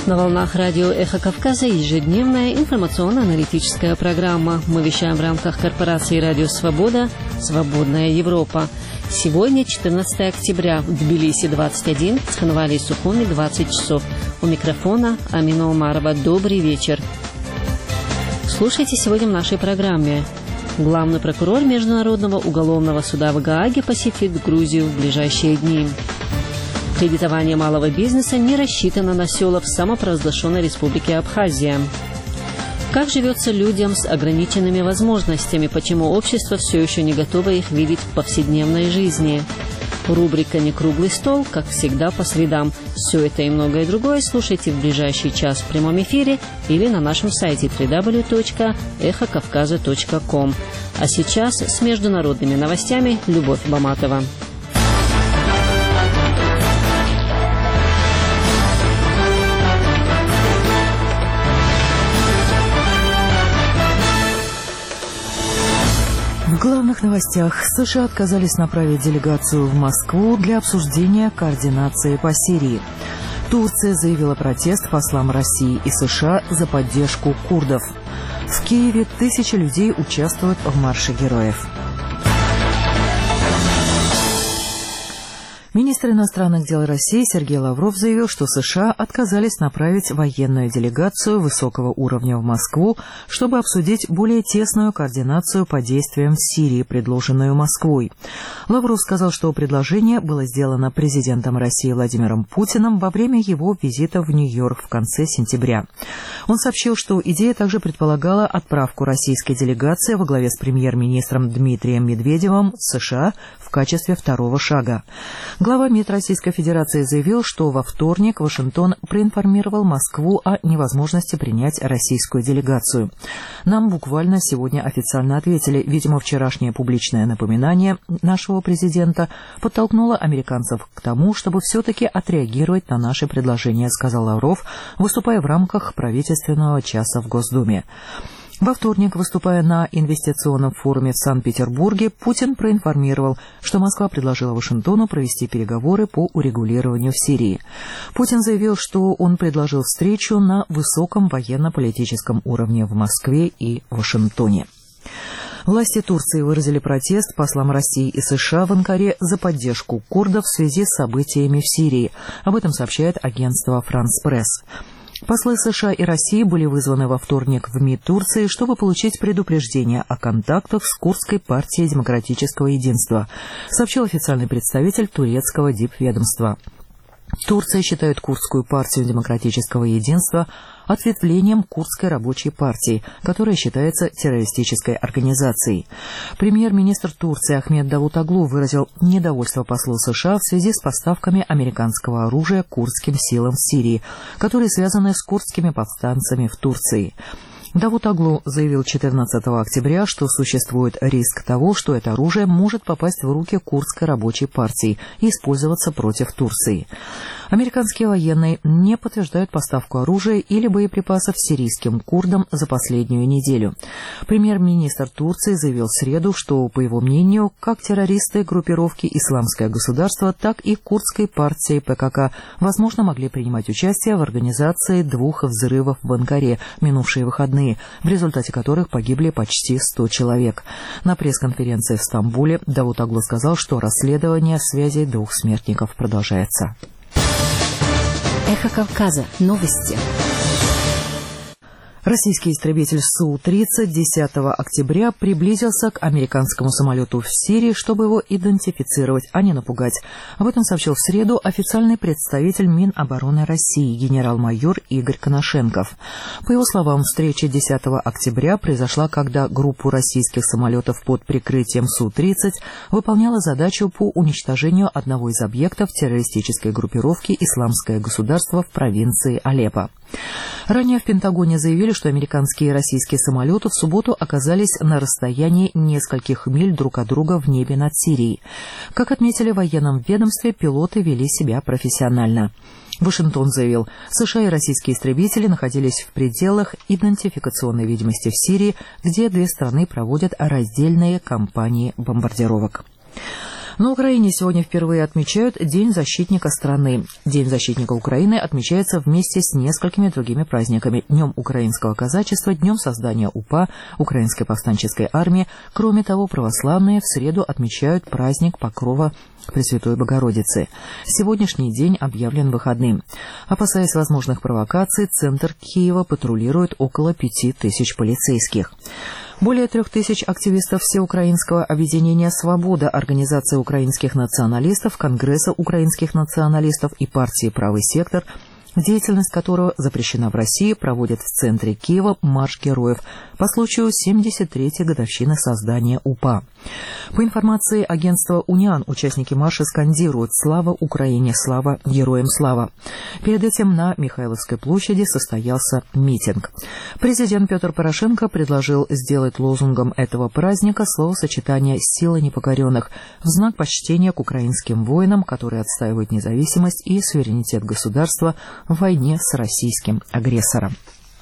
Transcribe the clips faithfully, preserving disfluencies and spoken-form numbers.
На волнах радио «Эхо Кавказа» ежедневная информационно-аналитическая программа. Мы вещаем в рамках корпорации «Радио Свобода. Свободная Европа». Сегодня четырнадцатое октября. В Тбилиси двадцать один, в Цхинвале и Сухуми двадцать часов. У микрофона Амина Умарова. Добрый вечер. Слушайте сегодня в нашей программе. Главный прокурор Международного уголовного суда в Гааге посетит Грузию в ближайшие дни. Кредитование малого бизнеса не рассчитано на села в самопровозглашенной республике Абхазия. Как живется людям с ограниченными возможностями, почему общество все еще не готово их видеть в повседневной жизни? Рубрика «Не круглый стол», как всегда, по средам. Все это и многое другое слушайте в ближайший час в прямом эфире или на нашем сайте дабл ю дабл ю дабл ю точка эхо кавказа точка ком. А сейчас с международными новостями Любовь Баматова. В главных новостях. США отказались направить делегацию в Москву для обсуждения координации по Сирии. Турция заявила протест послам России и США за поддержку курдов. В Киеве тысячи людей участвуют в марше героев. Министр иностранных дел России Сергей Лавров заявил, что США отказались направить военную делегацию высокого уровня в Москву, чтобы обсудить более тесную координацию по действиям в Сирии, предложенную Москвой. Лавров сказал, что предложение было сделано президентом России Владимиром Путиным во время его визита в Нью-Йорк в конце сентября. Он сообщил, что идея также предполагала отправку российской делегации во главе с премьер-министром Дмитрием Медведевым в США в качестве второго шага. Глава МИД Российской Федерации заявил, что во вторник Вашингтон проинформировал Москву о невозможности принять российскую делегацию. Нам буквально сегодня официально ответили. Видимо, вчерашнее публичное напоминание нашего президента подтолкнуло американцев к тому, чтобы все-таки отреагировать на наши предложения, сказал Лавров, выступая в рамках правительственного часа в Госдуме. Во вторник, выступая на инвестиционном форуме в Санкт-Петербурге, Путин проинформировал, что Москва предложила Вашингтону провести переговоры по урегулированию в Сирии. Путин заявил, что он предложил встречу на высоком военно-политическом уровне в Москве и Вашингтоне. Власти Турции выразили протест послам России и США в Анкаре за поддержку курдов в связи с событиями в Сирии. Об этом сообщает агентство «Франс Пресс». Послы США и России были вызваны во вторник в МИД Турции, чтобы получить предупреждение о контактах с Курдской партией демократического единства, сообщил официальный представитель турецкого дипведомства. Турция считает Курдскую партию демократического единства ответвлением Курдской рабочей партии, которая считается террористической организацией. Премьер-министр Турции Ахмед Давутоглу выразил недовольство послу США в связи с поставками американского оружия курдским силам в Сирии, которые связаны с курдскими повстанцами в Турции. Давутоглу заявил четырнадцатого октября, что существует риск того, что это оружие может попасть в руки Курдской рабочей партии и использоваться против Турции. Американские военные не подтверждают поставку оружия или боеприпасов сирийским курдам за последнюю неделю. Премьер-министр Турции заявил в среду, что, по его мнению, как террористы группировки «Исламское государство», так и курдской партии ПКК, возможно, могли принимать участие в организации двух взрывов в Анкаре минувшие выходные, в результате которых погибли почти сто человек. На пресс-конференции в Стамбуле Давутоглу сказал, что расследование связей двух смертников продолжается. Эхо Кавказа. Новости. Российский истребитель Су тридцать десятого октября приблизился к американскому самолету в Сирии, чтобы его идентифицировать, а не напугать. Об этом сообщил в среду официальный представитель Минобороны России генерал-майор Игорь Коношенков. По его словам, встреча десятого октября произошла, когда группа российских самолетов под прикрытием Су тридцать выполняла задачу по уничтожению одного из объектов террористической группировки «Исламское государство» в провинции Алеппо. Ранее в Пентагоне заявили, что американские и российские самолеты в субботу оказались на расстоянии нескольких миль друг от друга в небе над Сирией. Как отметили в военном ведомстве, пилоты вели себя профессионально. Вашингтон заявил, США и российские истребители находились в пределах идентификационной видимости в Сирии, где две страны проводят раздельные кампании бомбардировок. На Украине сегодня впервые отмечают День защитника страны. День защитника Украины отмечается вместе с несколькими другими праздниками. Днем украинского казачества, Днем создания УПА, Украинской повстанческой армии. Кроме того, православные в среду отмечают праздник Покрова Пресвятой Богородицы. Сегодняшний день объявлен выходным. Опасаясь возможных провокаций, центр Киева патрулирует около пяти тысяч полицейских. Более трех тысяч активистов Всеукраинского объединения «Свобода», Организации украинских националистов, Конгресса украинских националистов и партии «Правый сектор», деятельность которого запрещена в России, проводят в центре Киева марш героев по случаю семьдесят третьей годовщины создания УПА. По информации агентства «Униан», участники марша скандируют «Слава Украине! Слава! Героям слава!». Перед этим на Михайловской площади состоялся митинг. Президент Петр Порошенко предложил сделать лозунгом этого праздника словосочетание «Сила непокоренных» в знак почтения к украинским воинам, которые отстаивают независимость и суверенитет государства в войне с российским агрессором.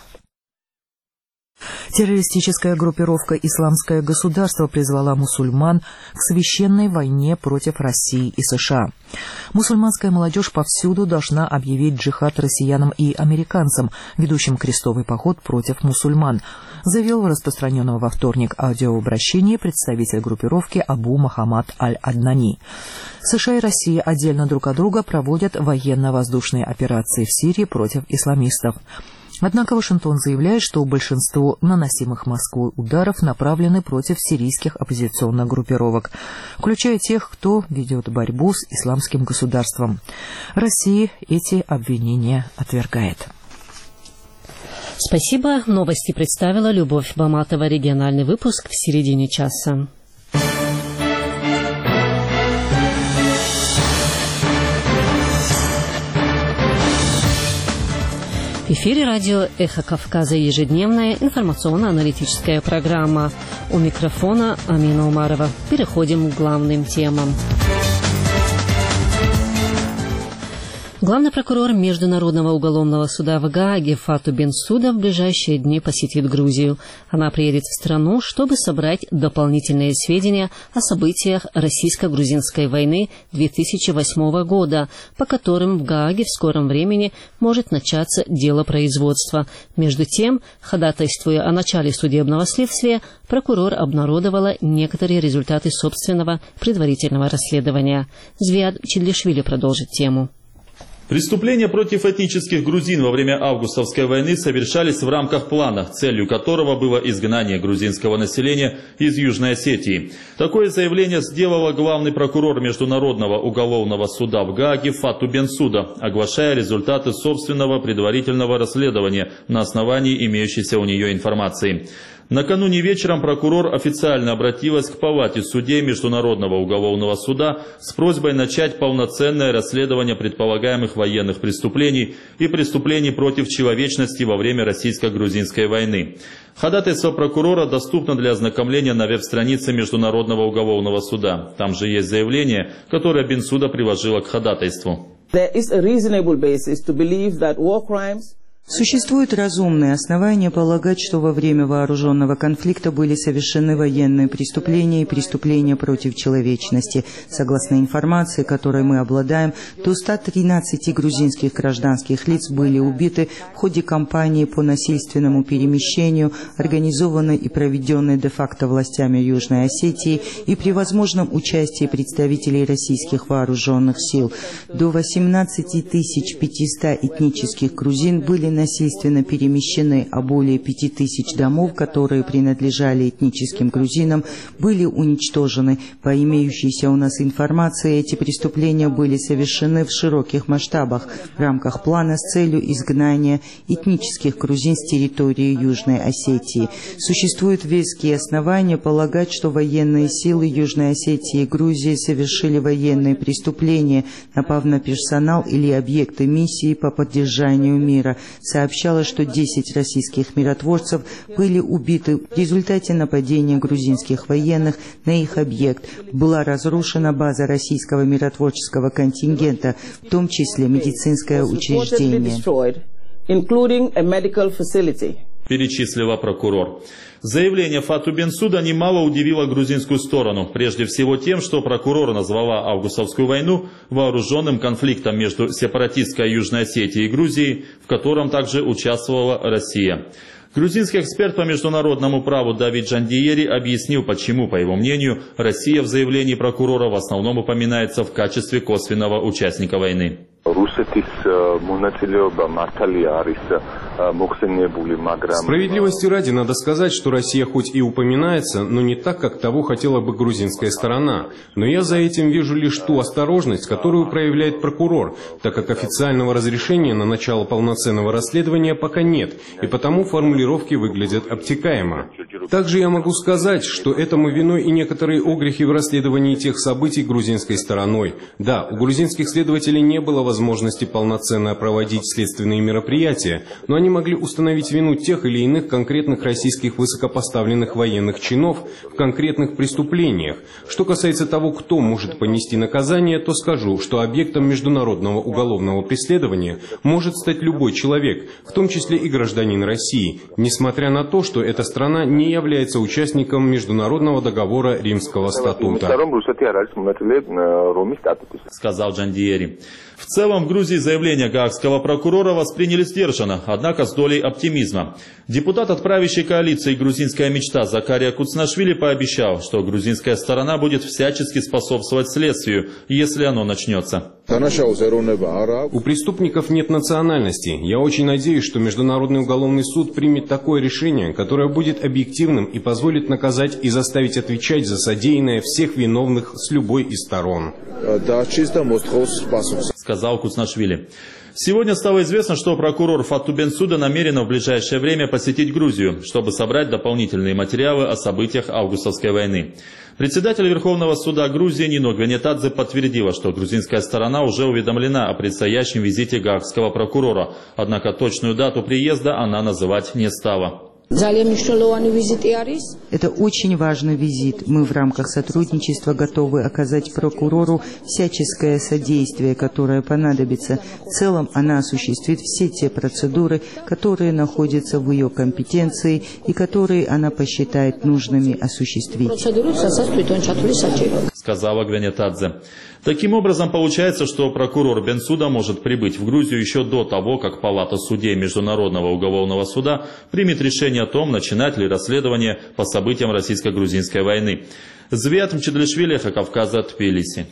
Террористическая группировка «Исламское государство» призвала мусульман к священной войне против России и США. Мусульманская молодежь повсюду должна объявить джихад россиянам и американцам, ведущим крестовый поход против мусульман, заявил в распространенном во вторник аудиообращении представитель группировки Абу Мохаммад Аль-Аднани. США и Россия отдельно друг от друга проводят военно-воздушные операции в Сирии против исламистов. Однако Вашингтон заявляет, что большинство наносимых Москвой ударов направлены против сирийских оппозиционных группировок, включая тех, кто ведет борьбу с исламским государством. Россия эти обвинения отвергает. Спасибо. Новости представила Любовь Баматова. Региональный выпуск в середине часа. В эфире радио «Эхо Кавказа», ежедневная информационно-аналитическая программа. У микрофона Амина Умарова. Переходим к главным темам. Главный прокурор Международного уголовного суда в Гааге Фату Бенсуда в ближайшие дни посетит Грузию. Она приедет в страну, чтобы собрать дополнительные сведения о событиях российско-грузинской войны две тысячи восьмого года, по которым в Гааге в скором времени может начаться дело производства. Между тем, ходатайствуя о начале судебного следствия, прокурор обнародовала некоторые результаты собственного предварительного расследования. Звиад Чидлишвили продолжит тему. Преступления против этнических грузин во время августовской войны совершались в рамках плана, целью которого было изгнание грузинского населения из Южной Осетии. Такое заявление сделала главный прокурор Международного уголовного суда в Гааге Фату Бенсуда, оглашая результаты собственного предварительного расследования на основании имеющейся у нее информации. Накануне вечером прокурор официально обратилась к палате судей Международного уголовного суда с просьбой начать полноценное расследование предполагаемых военных преступлений и преступлений против человечности во время российско-грузинской войны. Ходатайство прокурора доступно для ознакомления на веб-странице Международного уголовного суда. Там же есть заявление, которое Бенсуда приложила к ходатайству. Существуют разумные основания полагать, что во время вооруженного конфликта были совершены военные преступления и преступления против человечности. Согласно информации, которой мы обладаем, до ста тринадцати грузинских гражданских лиц были убиты в ходе кампании по насильственному перемещению, организованной и проведенной де-факто властями Южной Осетии и при возможном участии представителей российских вооруженных сил. До восемнадцати тысяч пятисот этнических грузин были насильственно перемещены, а более пяти тысяч домов, которые принадлежали этническим грузинам, были уничтожены. По имеющейся у нас информации, эти преступления были совершены в широких масштабах в рамках плана с целью изгнания этнических грузин с территории Южной Осетии. Существуют веские основания полагать, что военные силы Южной Осетии и Грузии совершили военные преступления, напав на персонал или объекты миссии по поддержанию мира. Сообщалось, что десять российских миротворцев были убиты в результате нападения грузинских военных на их объект. Была разрушена база российского миротворческого контингента, в том числе медицинское учреждение. перечислила прокурор. Заявление Фату Бенсуда немало удивило грузинскую сторону, прежде всего тем, что прокурор назвала августовскую войну вооруженным конфликтом между сепаратистской Южной Осетией и Грузией, в котором также участвовала Россия. Грузинский эксперт по международному праву Давид Джандиери объяснил, почему, по его мнению, Россия в заявлении прокурора в основном упоминается в качестве косвенного участника войны. Справедливости ради надо сказать, что Россия хоть и упоминается, но не так, как того хотела бы грузинская сторона. Но я за этим вижу лишь ту осторожность, которую проявляет прокурор, так как официального разрешения на начало полноценного расследования пока нет, и потому формулировки выглядят обтекаемо. Также я могу сказать, что этому виной и некоторые огрехи в расследовании тех событий грузинской стороной. Да, у грузинских следователей не было возможности полноценно проводить следственные мероприятия, но они могли установить вину тех или иных конкретных российских высокопоставленных военных чинов в конкретных преступлениях. Что касается того, кто может понести наказание, то скажу, что объектом международного уголовного преследования может стать любой человек, в том числе и гражданин России, несмотря на то, что эта страна не является участником Международного договора Римского статута. Сказал Джандиери. В целом в Грузии заявление гаагского прокурора восприняли сдержанно, однако с долей оптимизма. Депутат от правящей коалиции «Грузинская мечта» Закария Куцнашвили пообещал, что грузинская сторона будет всячески способствовать следствию, если оно начнется. У преступников нет национальности. Я очень надеюсь, что Международный уголовный суд примет такое решение, которое будет объективным и позволит наказать и заставить отвечать за содеянное всех виновных с любой из сторон. Сказал Куцнашвили. Сегодня стало известно, что прокурор Фату Бенсуда намерена в ближайшее время посетить Грузию, чтобы собрать дополнительные материалы о событиях августовской войны. Председатель Верховного суда Грузии Нино Гвенетадзе подтвердила, что грузинская сторона уже уведомлена о предстоящем визите гаагского прокурора, однако точную дату приезда она называть не стала. Это очень важный визит. Мы в рамках сотрудничества готовы оказать прокурору всяческое содействие, которое понадобится. В целом она осуществит все те процедуры, которые находятся в ее компетенции и которые она посчитает нужными осуществить. Сказала Гвенетадзе. Таким образом, получается, что прокурор Бенсуда может прибыть в Грузию еще до того, как Палата судей Международного уголовного суда примет решение о том, начинать ли расследование по событиям российско-грузинской войны. Звят Мчедлишвили, Кавказа, Тбилиси.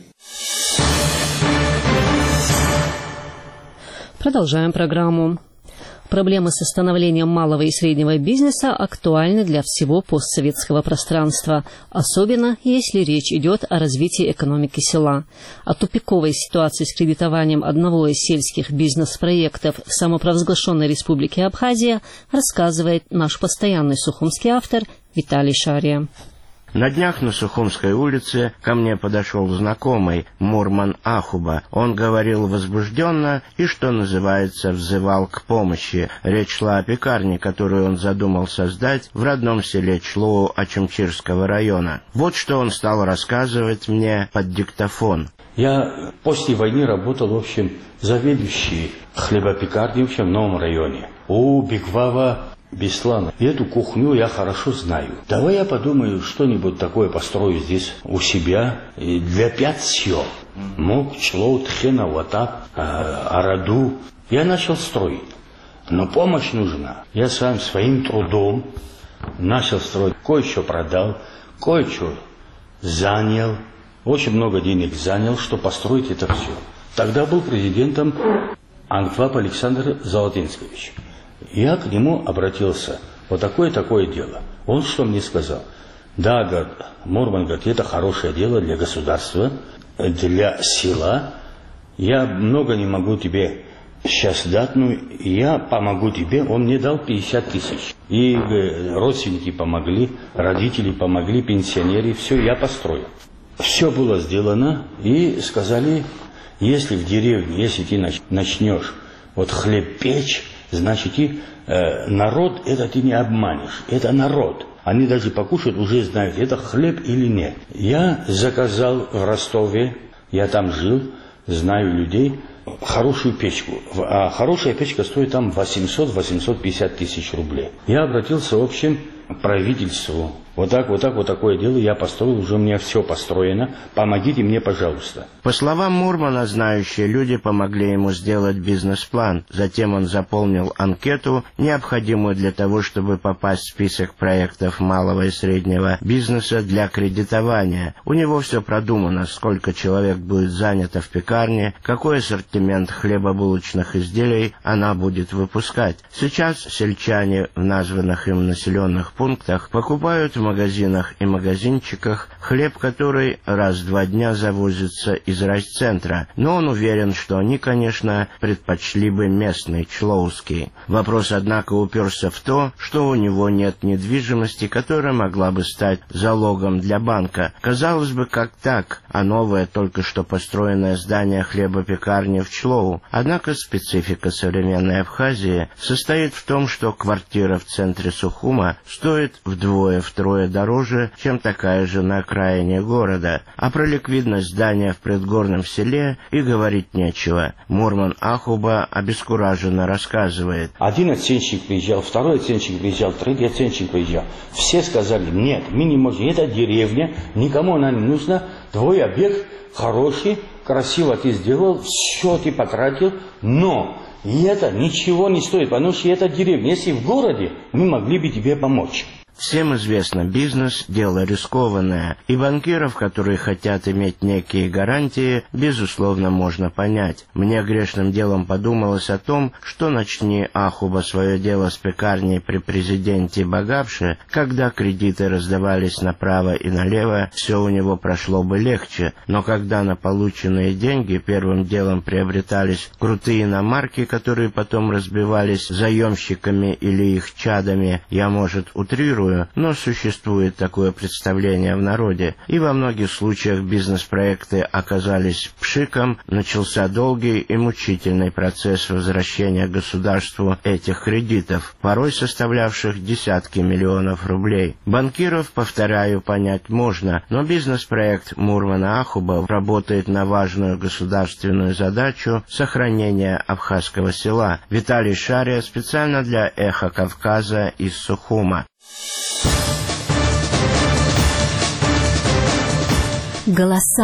Продолжаем программу. Проблемы со становлением малого и среднего бизнеса актуальны для всего постсоветского пространства, особенно если речь идет о развитии экономики села. О тупиковой ситуации с кредитованием одного из сельских бизнес-проектов в самопровозглашенной республике Абхазия рассказывает наш постоянный сухумский автор Виталий Шария. На днях на Сухумской улице ко мне подошел знакомый Мурман Ахуба. Он говорил возбужденно и, что называется, взывал к помощи. Речь шла о пекарне, которую он задумал создать в родном селе Члоу Ачамчирского района. Вот что он стал рассказывать мне под диктофон. Я после войны работал, в общем, заведующий хлебопекарней, в общем, в новом районе. У Беквава Беслана. И эту кухню я хорошо знаю. Давай я подумаю, что-нибудь такое построю здесь у себя для пять сел. Мок, Члоу, Тхена, Ватак, Араду. Я начал строить. Но помощь нужна. Я сам своим трудом начал строить. Кое-что продал, кое-что занял. Очень много денег занял, чтобы построить это все. Тогда был президентом Ангваб Александр Золотинскович. Я к нему обратился. Вот такое-такое дело. Он что мне сказал? Да, говорит, Мурман, говорит, это хорошее дело для государства, для села. Я много не могу тебе сейчас дать, но я помогу тебе. Он мне дал пятьдесят тысяч. И родственники помогли, родители помогли, пенсионеры. Все, я построил. Все было сделано. И сказали, если в деревне, если ты начнешь вот хлеб печь, значит, и э, народ, это ты не обманешь, это народ. Они даже покушают, уже знают, это хлеб или нет. Я заказал в Ростове, я там жил, знаю людей, хорошую печку. А хорошая печка стоит там восемьсот — восемьсот пятьдесят тысяч рублей. Я обратился, в общем, к правительству. Вот так, вот так, вот такое дело я построил, уже у меня все построено. Помогите мне, пожалуйста. По словам Мурмана, знающие люди помогли ему сделать бизнес-план. Затем он заполнил анкету, необходимую для того, чтобы попасть в список проектов малого и среднего бизнеса для кредитования. У него все продумано, сколько человек будет занято в пекарне, какой ассортимент хлебобулочных изделий она будет выпускать. Сейчас сельчане в названных им населенных пунктах покупают в магазинах и магазинчиках хлеб, который раз в два дня завозится из райцентра, но он уверен, что они, конечно, предпочли бы местный, члоуский. Вопрос, однако, уперся в то, что у него нет недвижимости, которая могла бы стать залогом для банка. Казалось бы, как так, а новое, только что построенное здание хлебопекарни в Члоу. Однако специфика современной Абхазии состоит в том, что квартира в центре Сухума стоит вдвое-втрое дороже, чем такая же на окраине города, а про ликвидность здания в предгорном селе и говорить нечего. Мурман Ахуба обескураженно рассказывает. Один оценщик приезжал, второй оценщик приезжал, третий оценщик приезжал. Все сказали, нет, мы не можем, это деревня, никому она не нужна, твой объект хороший, красиво ты сделал, все ты потратил, но и это ничего не стоит, потому что это деревня. Если в городе, мы могли бы тебе помочь. Всем известно, бизнес – дело рискованное, и банкиров, которые хотят иметь некие гарантии, безусловно, можно понять. Мне грешным делом подумалось о том, что начни Ахуба свое дело с пекарней при президенте Багапше, когда кредиты раздавались направо и налево, все у него прошло бы легче, но когда на полученные деньги первым делом приобретались крутые иномарки, которые потом разбивались заемщиками или их чадами, я, может, утрирую, но существует такое представление в народе, и во многих случаях бизнес-проекты оказались пшиком, начался долгий и мучительный процесс возвращения государству этих кредитов, порой составлявших десятки миллионов рублей. Банкиров, повторяю, понять можно, но бизнес-проект Мурмана Ахуба работает на важную государственную задачу сохранения абхазского села. Виталий Шария специально для «Эхо Кавказа» из Сухума. Голоса.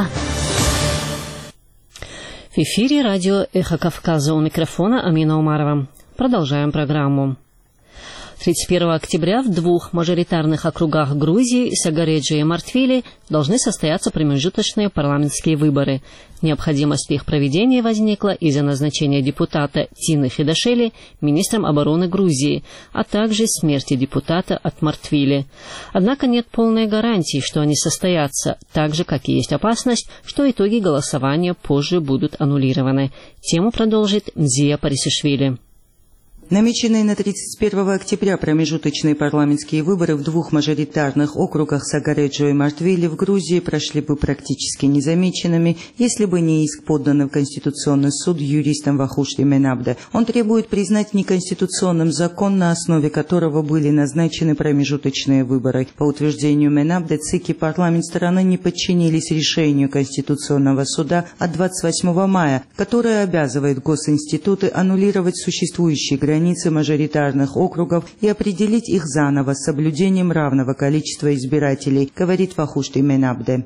В эфире радио «Эхо Кавказа», у микрофона Амина Умарова. Продолжаем программу. тридцать первого октября в двух мажоритарных округах Грузии, Сагареджо и Мартвили, должны состояться промежуточные парламентские выборы. Необходимость в их проведении возникла из-за назначения депутата Тины Федашели министром обороны Грузии, а также смерти депутата от Мартвили. Однако нет полной гарантии, что они состоятся, так же, как и есть опасность, что итоги голосования позже будут аннулированы. Тему продолжит Мзия Парисишвили. Намеченные на тридцать первого октября промежуточные парламентские выборы в двух мажоритарных округах Сагареджо и Мартвили в Грузии прошли бы практически незамеченными, если бы не иск, поданный в Конституционный суд юристом Вахушти Менабде. Он требует признать неконституционным закон, на основе которого были назначены промежуточные выборы. По утверждению Менабде, ЦИК и парламент страны не подчинились решению Конституционного суда от двадцать восьмого мая, которое обязывает госинституты аннулировать существующие границы границы мажоритарных округов и определить их заново с соблюдением равного количества избирателей, говорит Вахушти Менабде.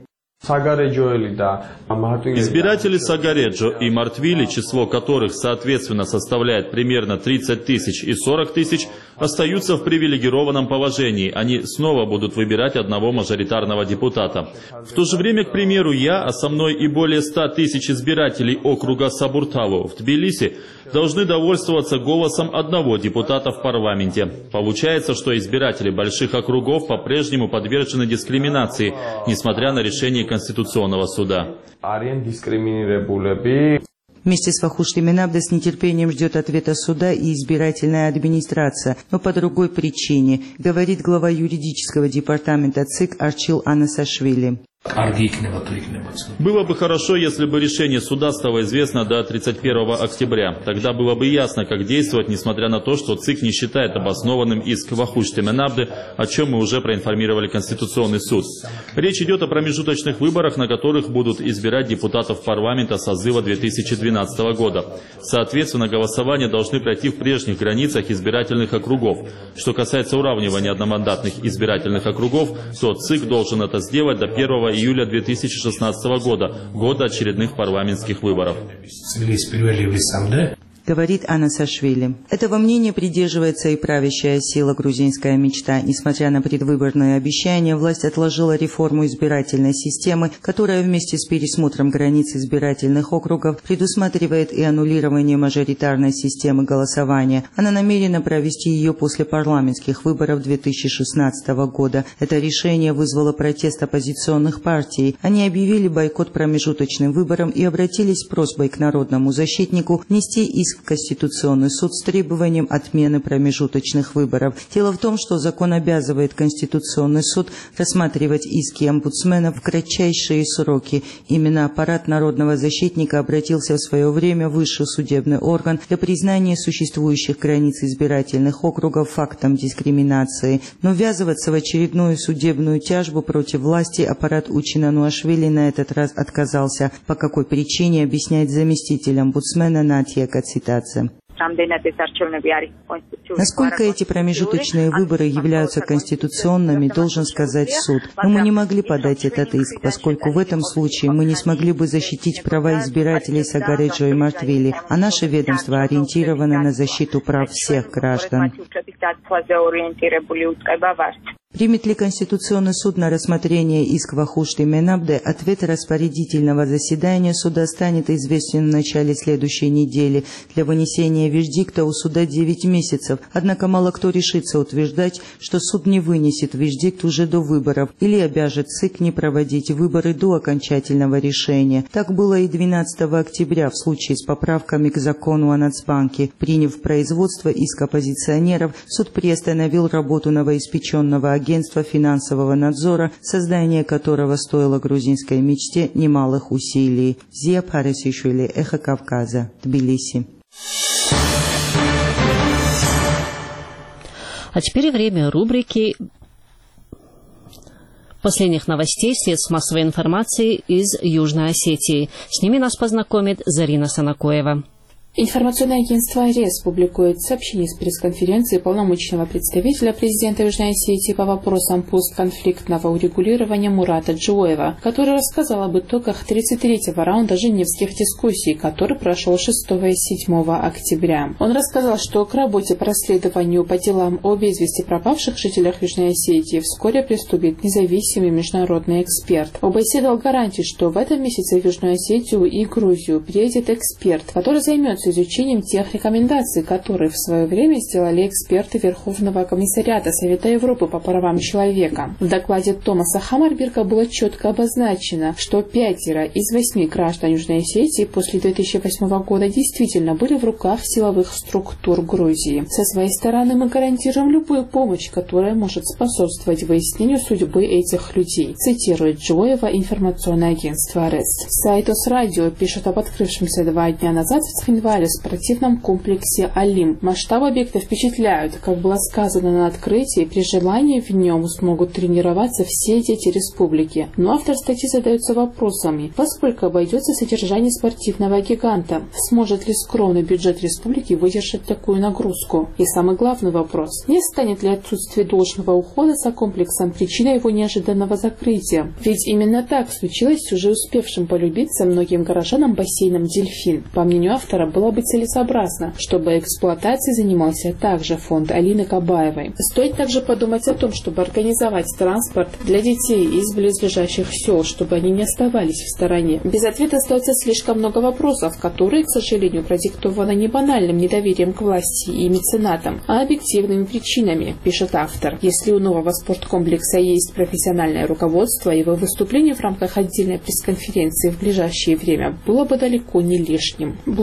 Избиратели Сагареджо и Мартвили, число которых соответственно составляет примерно тридцать тысяч и сорок тысяч, остаются в привилегированном положении. Они снова будут выбирать одного мажоритарного депутата. В то же время, к примеру, я, а со мной и более ста тысяч избирателей округа Сабурталу в Тбилиси, должны довольствоваться голосом одного депутата в парламенте. Получается, что избиратели больших округов по-прежнему подвержены дискриминации, несмотря на решение Конституционного суда. Вместе с Вахушти Менабде с нетерпением ждет ответа суда и избирательная администрация, но по другой причине, говорит глава юридического департамента ЦИК Арчил Анасашвили. Было бы хорошо, если бы решение суда стало известно до тридцать первого октября. Тогда было бы ясно, как действовать, несмотря на то, что ЦИК не считает обоснованным иск Вахушты Менабды, о чем мы уже проинформировали Конституционный суд. Речь идет о промежуточных выборах, на которых будут избирать депутатов парламента созыва две тысячи двенадцатого года. Соответственно, голосование должны пройти в прежних границах избирательных округов. Что касается уравнивания одномандатных избирательных округов, то ЦИК должен это сделать до первого июля две тысячи шестнадцатого года, года очередных парламентских выборов. Говорит Анна Сашвили. Этого мнения придерживается и правящая сила «Грузинская мечта». Несмотря на предвыборные обещания, власть отложила реформу избирательной системы, которая вместе с пересмотром границ избирательных округов предусматривает и аннулирование мажоритарной системы голосования. Она намерена провести ее после парламентских выборов две тысячи шестнадцатого года. Это решение вызвало протест оппозиционных партий. Они объявили бойкот промежуточным выборам и обратились с просьбой к народному защитнику внести иск в Конституционный суд с требованием отмены промежуточных выборов. Дело в том, что закон обязывает Конституционный суд рассматривать иски омбудсмена в кратчайшие сроки. Именно аппарат народного защитника обратился в свое время в высший судебный орган для признания существующих границ избирательных округов фактом дискриминации. Но ввязываться в очередную судебную тяжбу против власти аппарат Учина Нуашвили на этот раз отказался. По какой причине, объясняет заместитель омбудсмена Натья Кацитадзе. Насколько эти промежуточные выборы являются конституционными, должен сказать суд. Но мы не могли подать этот иск, поскольку в этом случае мы не смогли бы защитить права избирателей Сагареджо и Мартвили, а наше ведомство ориентировано на защиту прав всех граждан. Примет ли Конституционный суд на рассмотрение иск Вахушты Менабде, ответ распорядительного заседания суда станет известен в начале следующей недели. Для вынесения вердикта у суда девять месяцев, однако мало кто решится утверждать, что суд не вынесет вердикт уже до выборов или обяжет ЦИК не проводить выборы до окончательного решения. Так было и двенадцатого октября в случае с поправками к закону о Нацбанке. Приняв в производство иск оппозиционеров, суд приостановил работу новоиспеченного агентства финансового надзора, создание которого стоило грузинской мечте немалых усилий. Зия Парисишвили, Эхо Кавказа, Тбилиси. А теперь время рубрики последних новостей средств массовой информации из Южной Осетии. С ними нас познакомит Зарина Санакоева. Информационное агентство АРЕС публикует сообщение с пресс-конференции полномочного представителя президента Южной Осетии по вопросам постконфликтного урегулирования Мурата Джоева, который рассказал об итогах тридцать третьего раунда женевских дискуссий, который прошел шестого и седьмого октября. Он рассказал, что к работе по расследованию по делам о без вести пропавших жителях Южной Осетии вскоре приступит независимый международный эксперт. ОБСЕ дал гарантии, что в этом месяце в Южную Осетию и Грузию приедет эксперт, который займется изучением тех рекомендаций, которые в свое время сделали эксперты Верховного комиссариата Совета Европы по правам человека. В докладе Томаса Хамарберга было четко обозначено, что пятеро из восьми граждан Южной Осетии после две тысячи восьмого года действительно были в руках силовых структур Грузии. Со своей стороны мы гарантируем любую помощь, которая может способствовать выяснению судьбы этих людей, цитирует Джоева информационное агентство АРЕС. Сайт ОС-радио пишет об открывшемся два дня назад в Цхинвале в спортивном комплексе «Алим». Масштаб объекта впечатляют. Как было сказано на открытии, при желании в нем смогут тренироваться все дети республики. Но автор статьи задается вопросами, во сколько обойдется содержание спортивного гиганта, сможет ли скромный бюджет республики выдержать такую нагрузку. И самый главный вопрос, не станет ли отсутствие должного ухода за комплексом причиной его неожиданного закрытия. Ведь именно так случилось с уже успевшим полюбиться многим горожанам бассейном «Дельфин». По мнению автора, было бы целесообразно, чтобы эксплуатацией занимался также фонд Алины Кабаевой. Стоит также подумать о том, чтобы организовать транспорт для детей из близлежащих сел, чтобы они не оставались в стороне. Без ответа остается слишком много вопросов, которые, к сожалению, продиктованы не банальным недоверием к власти и меценатам, а объективными причинами, пишет автор. Если у нового спорткомплекса есть профессиональное руководство, его выступление в рамках отдельной пресс-конференции в ближайшее время было бы далеко не лишним. Блогер Алам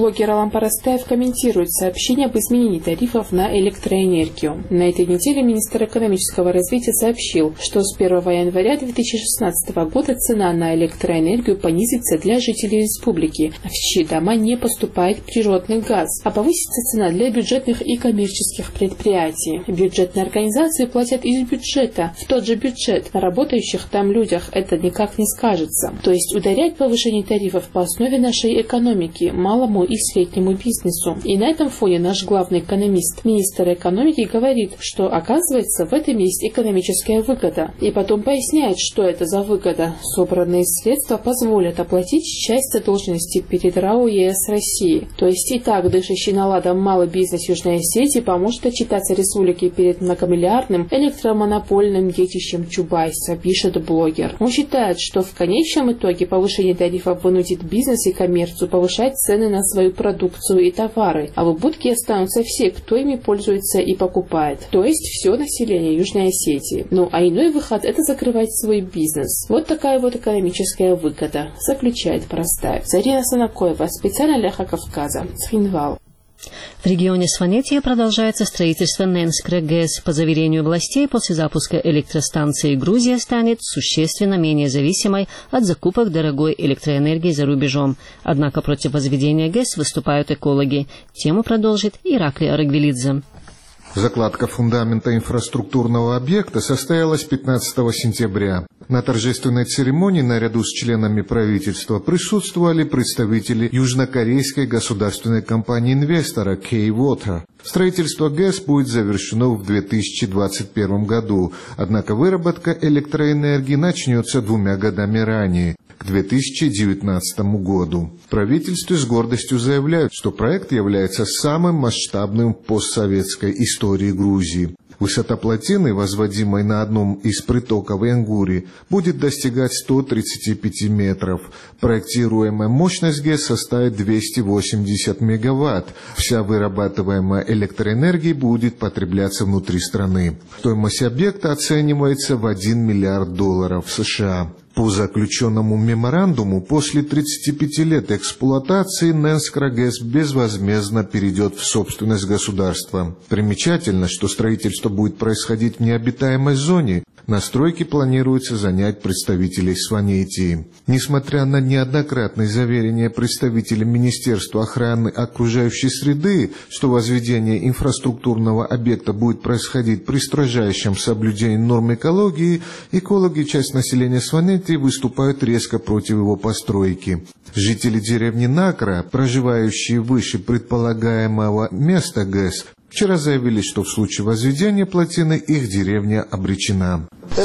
Рампа Растаев комментирует сообщение об изменении тарифов на электроэнергию. На этой неделе министр экономического развития сообщил, что с первого января две тысячи шестнадцатого года цена на электроэнергию понизится для жителей республики, в чьи дома не поступает природный газ, а повысится цена для бюджетных и коммерческих предприятий. Бюджетные организации платят из бюджета в тот же бюджет. На работающих там людях это никак не скажется. То есть ударять повышение тарифов по основе нашей экономики, малому и среднему бизнесу. И на этом фоне наш главный экономист, министр экономики, говорит, что оказывается в этом есть экономическая выгода. И потом поясняет, что это за выгода. Собранные средства позволят оплатить часть задолженности перед РАО ЕС России. То есть и так дышащий наладом малый бизнес Южной Осетии поможет отчитаться республике перед многомиллиардным электромонопольным детищем Чубайса, пишет блогер. Он считает, что в конечном итоге повышение тарифов вынудит бизнес и коммерцию повышать цены на свою продукцию и товары, а в убытке останутся все, кто ими пользуется и покупает. То есть все население Южной Осетии. Ну а иной выход — это закрывать свой бизнес. Вот такая вот экономическая выгода, заключает Простаев. Зарина Санакоева, специально для Кавказа, Цхинвал. В регионе Сванетия продолжается строительство Ненскра ГЭС. По заверению властей, после запуска электростанции Грузия станет существенно менее зависимой от закупок дорогой электроэнергии за рубежом. Однако против возведения ГЭС выступают экологи. Тему продолжит Иракли Арагвелидзе. Закладка фундамента инфраструктурного объекта состоялась пятнадцатого сентября. На торжественной церемонии наряду с членами правительства присутствовали представители южнокорейской государственной компании-инвестора K-Water. Строительство ГЭС будет завершено в две тысячи двадцать первом году, однако выработка электроэнергии начнется двумя годами ранее, к две тысячи девятнадцатому году. В правительстве с гордостью заявляют, что проект является самым масштабным в постсоветской истории Грузии. Высота плотины, возводимой на одном из притоков Энгури, будет достигать ста тридцати пяти метров. Проектируемая мощность ГЭС составит двести восемьдесят мегаватт. Вся вырабатываемая электроэнергия будет потребляться внутри страны. Стоимость объекта оценивается в один миллиард долларов США. По заключенному меморандуму, после тридцати пяти лет эксплуатации Ненскра ГЭС безвозмездно перейдет в собственность государства. Примечательно, что строительство будет происходить в необитаемой зоне. На стройке планируется занять представителей Сванетии. Несмотря на неоднократные заверения представителей Министерства охраны окружающей среды, что возведение инфраструктурного объекта будет происходить при строжайшем соблюдении норм экологии, экологи и часть населения Сванетии выступают резко против его постройки. Жители деревни Накра, проживающие выше предполагаемого места ГЭС, вчера заявили, что в случае возведения плотины их деревня обречена.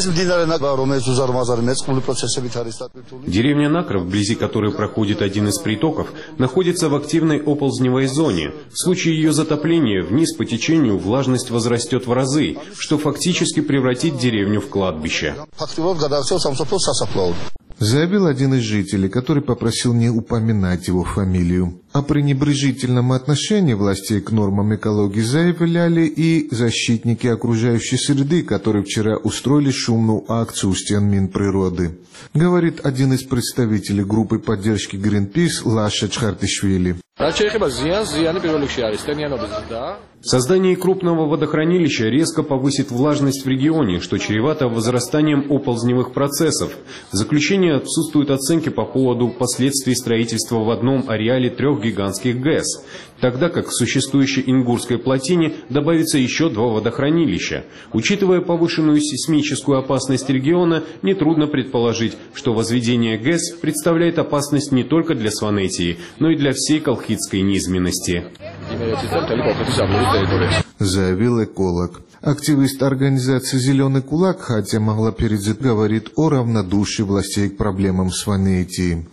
Деревня Накра, вблизи которой проходит один из притоков, находится в активной оползневой зоне. В случае ее затопления вниз по течению влажность возрастет в разы, что фактически превратит деревню в кладбище. Заявил один из жителей, который попросил не упоминать его фамилию. О пренебрежительном отношении властей к нормам экологии заявляли и защитники окружающей среды, которые вчера устроили шумную акцию у стен Минприроды. Говорит один из представителей группы поддержки Greenpeace Лаша Чхартишвили. Создание крупного водохранилища резко повысит влажность в регионе, что чревато возрастанием оползневых процессов. В заключении отсутствуют оценки по поводу последствий строительства в одном ареале трех гигантских ГЭС, тогда как к существующей Ингурской плотине добавится еще два водохранилища. Учитывая повышенную сейсмическую опасность региона, нетрудно предположить, что возведение ГЭС представляет опасность не только для Сванетии, но и для всей колхидской низменности. Заявил эколог. Активист организации «Зеленый кулак» Хатя Маглаперидзе говорит о равнодушии властей к проблемам Сванетии.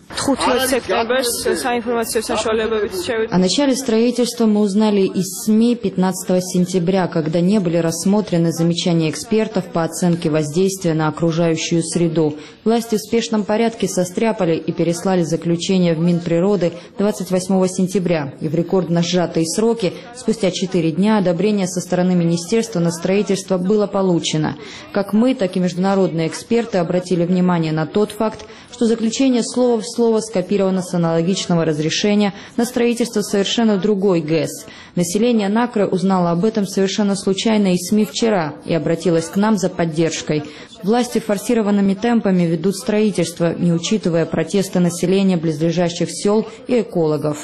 О начале строительства мы узнали из СМИ пятнадцатого сентября, когда не были рассмотрены замечания экспертов по оценке воздействия на окружающую среду. Власти в спешном порядке состряпали и переслали заключение в Минприроды двадцать восьмого сентября. И в рекордно сжатые сроки, спустя четыре дня, одобрение со стороны министерства на строительства было получено. Как мы, так и международные эксперты обратили внимание на тот факт, что заключение слово в слово скопировано с аналогичного разрешения на строительство совершенно другой ГЭС. Население Накры узнало об этом совершенно случайно из СМИ вчера и обратилось к нам за поддержкой. Власти форсированными темпами ведут строительство, не учитывая протесты населения близлежащих сел и экологов.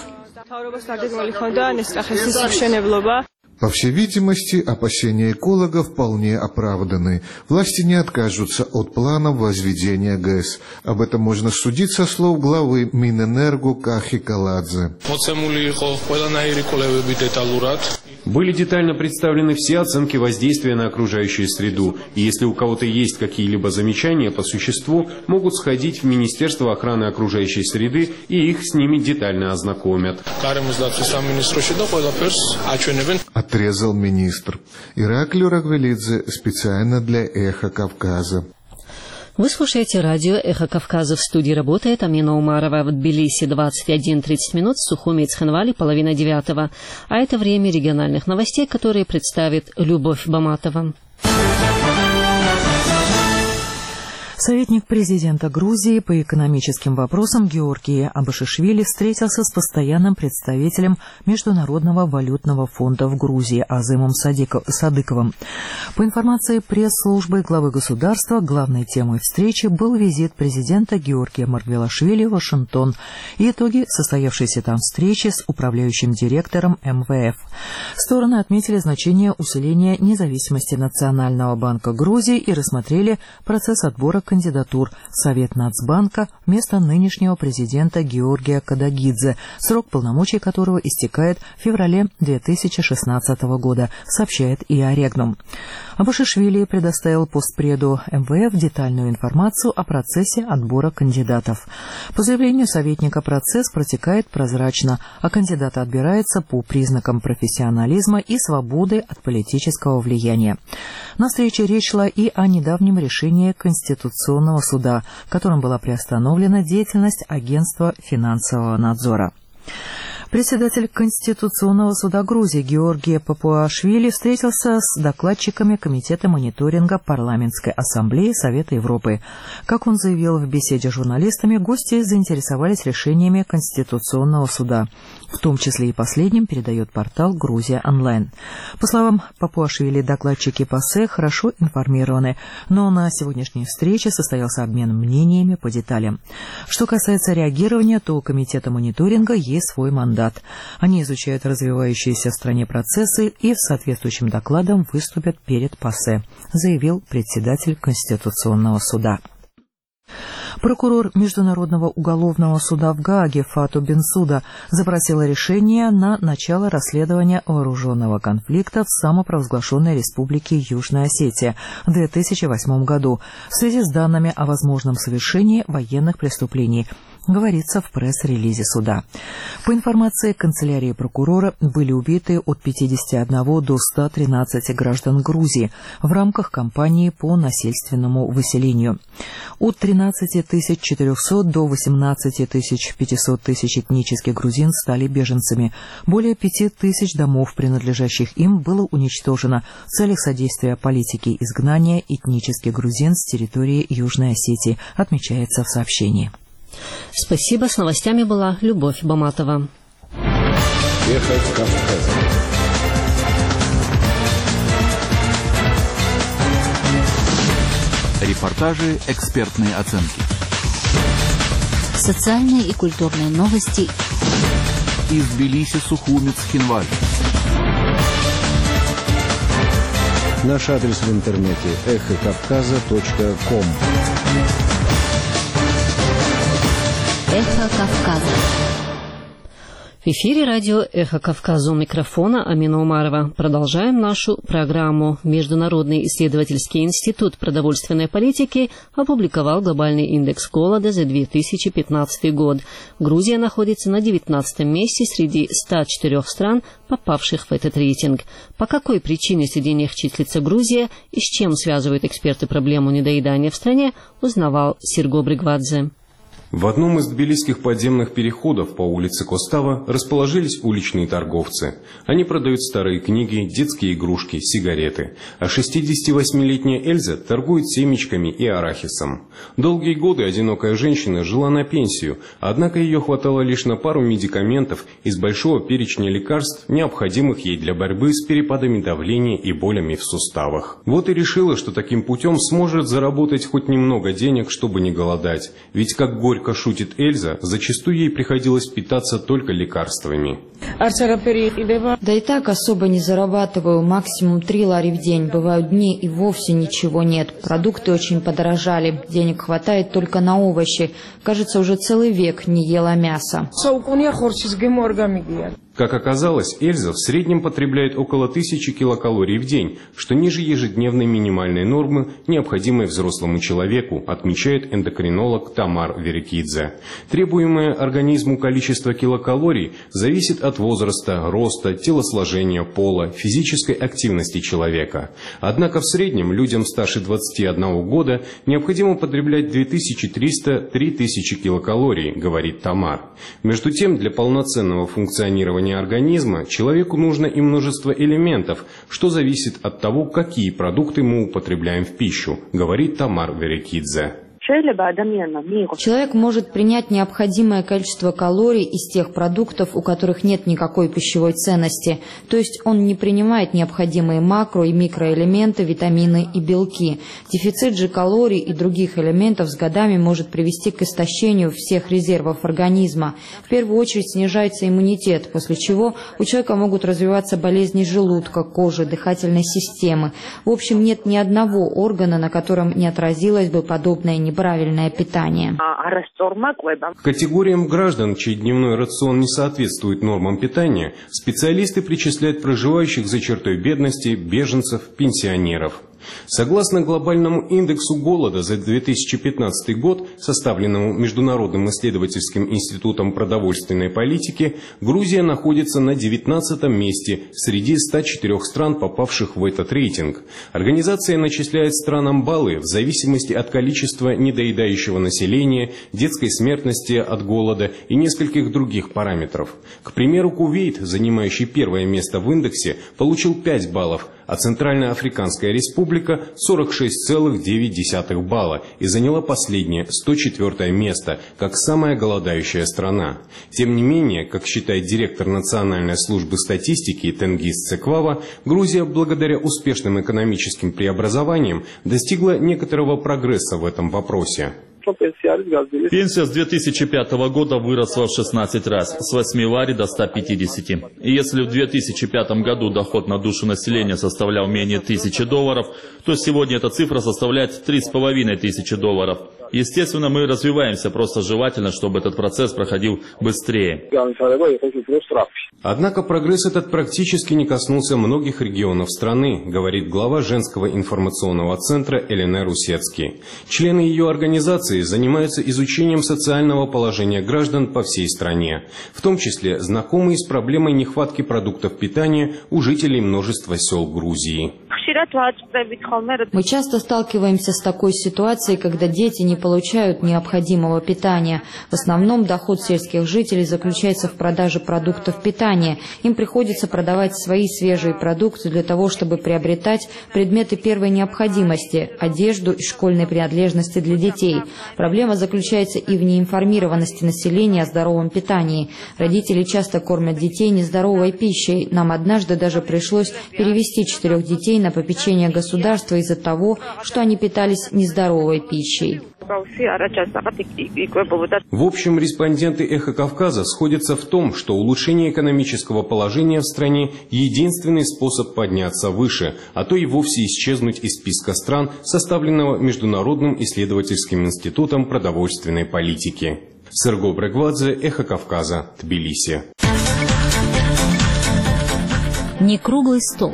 По всей видимости, опасения экологов вполне оправданы. Власти не откажутся от планов возведения ГЭС. Об этом можно судить со слов главы Минэнерго Кахи Каладзе. Были детально представлены все оценки воздействия на окружающую среду, и если у кого-то есть какие-либо замечания по существу, могут сходить в Министерство охраны окружающей среды, и их с ними детально ознакомят. Отрезал министр. Ираклий Рагвелидзе специально для «Эхо Кавказа». Вы слушаете радио «Эхо Кавказа». В студии работает Амина Умарова. В Тбилиси двадцать один тридцать минут, в Сухуми и Цхинвале половина девятого. А это время региональных новостей, которые представит Любовь Баматова. Советник президента Грузии по экономическим вопросам Георгий Абашишвили встретился с постоянным представителем Международного валютного фонда в Грузии Азымом Садыковым. По информации пресс-службы главы государства, главной темой встречи был визит президента Георгия Маргвелашвили в Вашингтон и итоги состоявшейся там встречи с управляющим директором эм вэ эф. Стороны отметили значение усиления независимости Национального банка Грузии и рассмотрели процесс отбора кандидатур в Совет Нацбанка вместо нынешнего президента Георгия Кадагидзе, срок полномочий которого истекает в феврале две тысячи шестнадцатого года, сообщает ИА Регнум. Абашишвили предоставил постпреду эм вэ эф детальную информацию о процессе отбора кандидатов. По заявлению советника, процесс протекает прозрачно, а кандидат отбирается по признакам профессионализма и свободы от политического влияния. На встрече речь шла и о недавнем решении Конституционного суда, которым была приостановлена деятельность Агентства финансового надзора. Председатель Конституционного суда Грузии Георгий Папуашвили встретился с докладчиками Комитета мониторинга Парламентской ассамблеи Совета Европы. Как он заявил в беседе с журналистами, гости заинтересовались решениями Конституционного суда. В том числе и последним передает портал «Грузия онлайн». По словам Папуашвили, докладчики ПАСЕ хорошо информированы, но на сегодняшней встрече состоялся обмен мнениями по деталям. Что касается реагирования, то у Комитета мониторинга есть свой мандат. Они изучают развивающиеся в стране процессы и в соответствующем докладом выступят перед ПАСЕ, заявил председатель Конституционного суда. Прокурор Международного уголовного суда в Гааге Фату Бенсуда запросила решение на начало расследования вооруженного конфликта в самопровозглашенной республике Южная Осетия в две тысячи восьмом году в связи с данными о возможном совершении военных преступлений, говорится в пресс-релизе суда. По информации канцелярии прокурора, были убиты от пятидесяти одного до ста тринадцати граждан Грузии в рамках кампании по насильственному выселению. От тринадцати тысяч четырехсот до восемнадцати тысяч пятисот тысяч этнических грузин стали беженцами. Более пяти тысяч домов, принадлежащих им, было уничтожено в целях содействия политике изгнания этнических грузин с территории Южной Осетии, отмечается в сообщении. Спасибо. С новостями была Любовь Баматова. Эхо Кавказа. Репортажи, экспертные оценки. Социальные и культурные новости. Из Тбилиси, Сухуми, Цхинваль. Наш адрес в интернете эхо кавказа точка ком. Эхо Кавказа. В эфире радио «Эхо Кавказа», у микрофона Амина Умарова. Продолжаем нашу программу. Международный исследовательский институт продовольственной политики опубликовал глобальный индекс голода за две тысячи пятнадцатый год. Грузия находится на девятнадцатом месте среди ста четырёх стран, попавших в этот рейтинг. По какой причине среди них числится Грузия и с чем связывают эксперты проблему недоедания в стране, узнавал Серго Бригвадзе. В одном из тбилисских подземных переходов по улице Костава расположились уличные торговцы. Они продают старые книги, детские игрушки, сигареты. А шестидесятивосьмилетняя Эльза торгует семечками и арахисом. Долгие годы одинокая женщина жила на пенсию, однако ее хватало лишь на пару медикаментов из большого перечня лекарств, необходимых ей для борьбы с перепадами давления и болями в суставах. Вот и решила, что таким путем сможет заработать хоть немного денег, чтобы не голодать. Ведь, как горько шутит Эльза, зачастую ей приходилось питаться только лекарствами. Да и так особо не зарабатываю, максимум три лари в день. Бывают дни и вовсе ничего нет. Продукты очень подорожали, денег хватает только на овощи. Кажется, уже целый век не ела мяса. Как оказалось, Эльза в среднем потребляет около тысячи килокалорий в день, что ниже ежедневной минимальной нормы, необходимой взрослому человеку, отмечает эндокринолог Тамар Верекидзе. Требуемое организму количество килокалорий зависит от возраста, роста, телосложения, пола, физической активности человека. Однако в среднем людям старше двадцати одного года необходимо потреблять две тысячи триста — три тысячи килокалорий, говорит Тамар. Между тем, для полноценного функционирования организма человеку нужно и множество элементов, что зависит от того, какие продукты мы употребляем в пищу, говорит Тамар Верекидзе. Человек может принять необходимое количество калорий из тех продуктов, у которых нет никакой пищевой ценности, то есть он не принимает необходимые макро- и микроэлементы, витамины и белки. Дефицит же калорий и других элементов с годами может привести к истощению всех резервов организма. В первую очередь снижается иммунитет, после чего у человека могут развиваться болезни желудка, кожи, дыхательной системы. В общем, нет ни одного органа, на котором не отразилось бы подобное неправильное правильное питание. К категориям граждан, чей дневной рацион не соответствует нормам питания, специалисты причисляют проживающих за чертой бедности, беженцев, пенсионеров. Согласно глобальному индексу голода за две тысячи пятнадцатый год, составленному Международным исследовательским институтом продовольственной политики, Грузия находится на девятнадцатом месте среди ста четырёх стран, попавших в этот рейтинг. Организация начисляет странам баллы в зависимости от количества недоедающего населения, детской смертности от голода и нескольких других параметров. К примеру, Кувейт, занимающий первое место в индексе, получил пять баллов, а Центральноафриканская республика – сорок шесть целых девять десятых балла и заняла последнее, сто четвёртое место, как самая голодающая страна. Тем не менее, как считает директор Национальной службы статистики Тенгиз Цеквава, Грузия благодаря успешным экономическим преобразованиям достигла некоторого прогресса в этом вопросе. Пенсия с две тысячи пятого года выросла в шестнадцать раз, с восьми лари до ста пятидесяти. И если в две тысячи пятом году доход на душу населения составлял менее тысячи долларов, то сегодня эта цифра составляет три с половиной тысячи долларов. Естественно, мы развиваемся, просто желательно, чтобы этот процесс проходил быстрее. Однако прогресс этот практически не коснулся многих регионов страны, говорит глава женского информационного центра Элена Русецкий. Члены ее организации занимаются изучением социального положения граждан по всей стране, в том числе знакомые с проблемой нехватки продуктов питания у жителей множества сел Грузии. Мы часто сталкиваемся с такой ситуацией, когда дети не получают необходимого питания. В основном доход сельских жителей заключается в продаже продуктов питания. Им приходится продавать свои свежие продукты для того, чтобы приобретать предметы первой необходимости – одежду и школьные принадлежности для детей. Проблема заключается и в неинформированности населения о здоровом питании. Родители часто кормят детей нездоровой пищей. Нам однажды даже пришлось перевести четырех детей на попечение государства из-за того, что они питались нездоровой пищей. В общем, респонденты «Эхо Кавказа» сходятся в том, что улучшение экономического положения в стране – единственный способ подняться выше, а то и вовсе исчезнуть из списка стран, составленного Международным исследовательским институтом продовольственной политики. Серго Брегвадзе, «Эхо Кавказа», Тбилиси. Не круглый стол.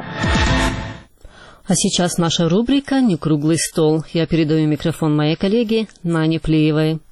А сейчас наша рубрика «Не круглый стол». Я передаю микрофон моей коллеге Нане Плиевой.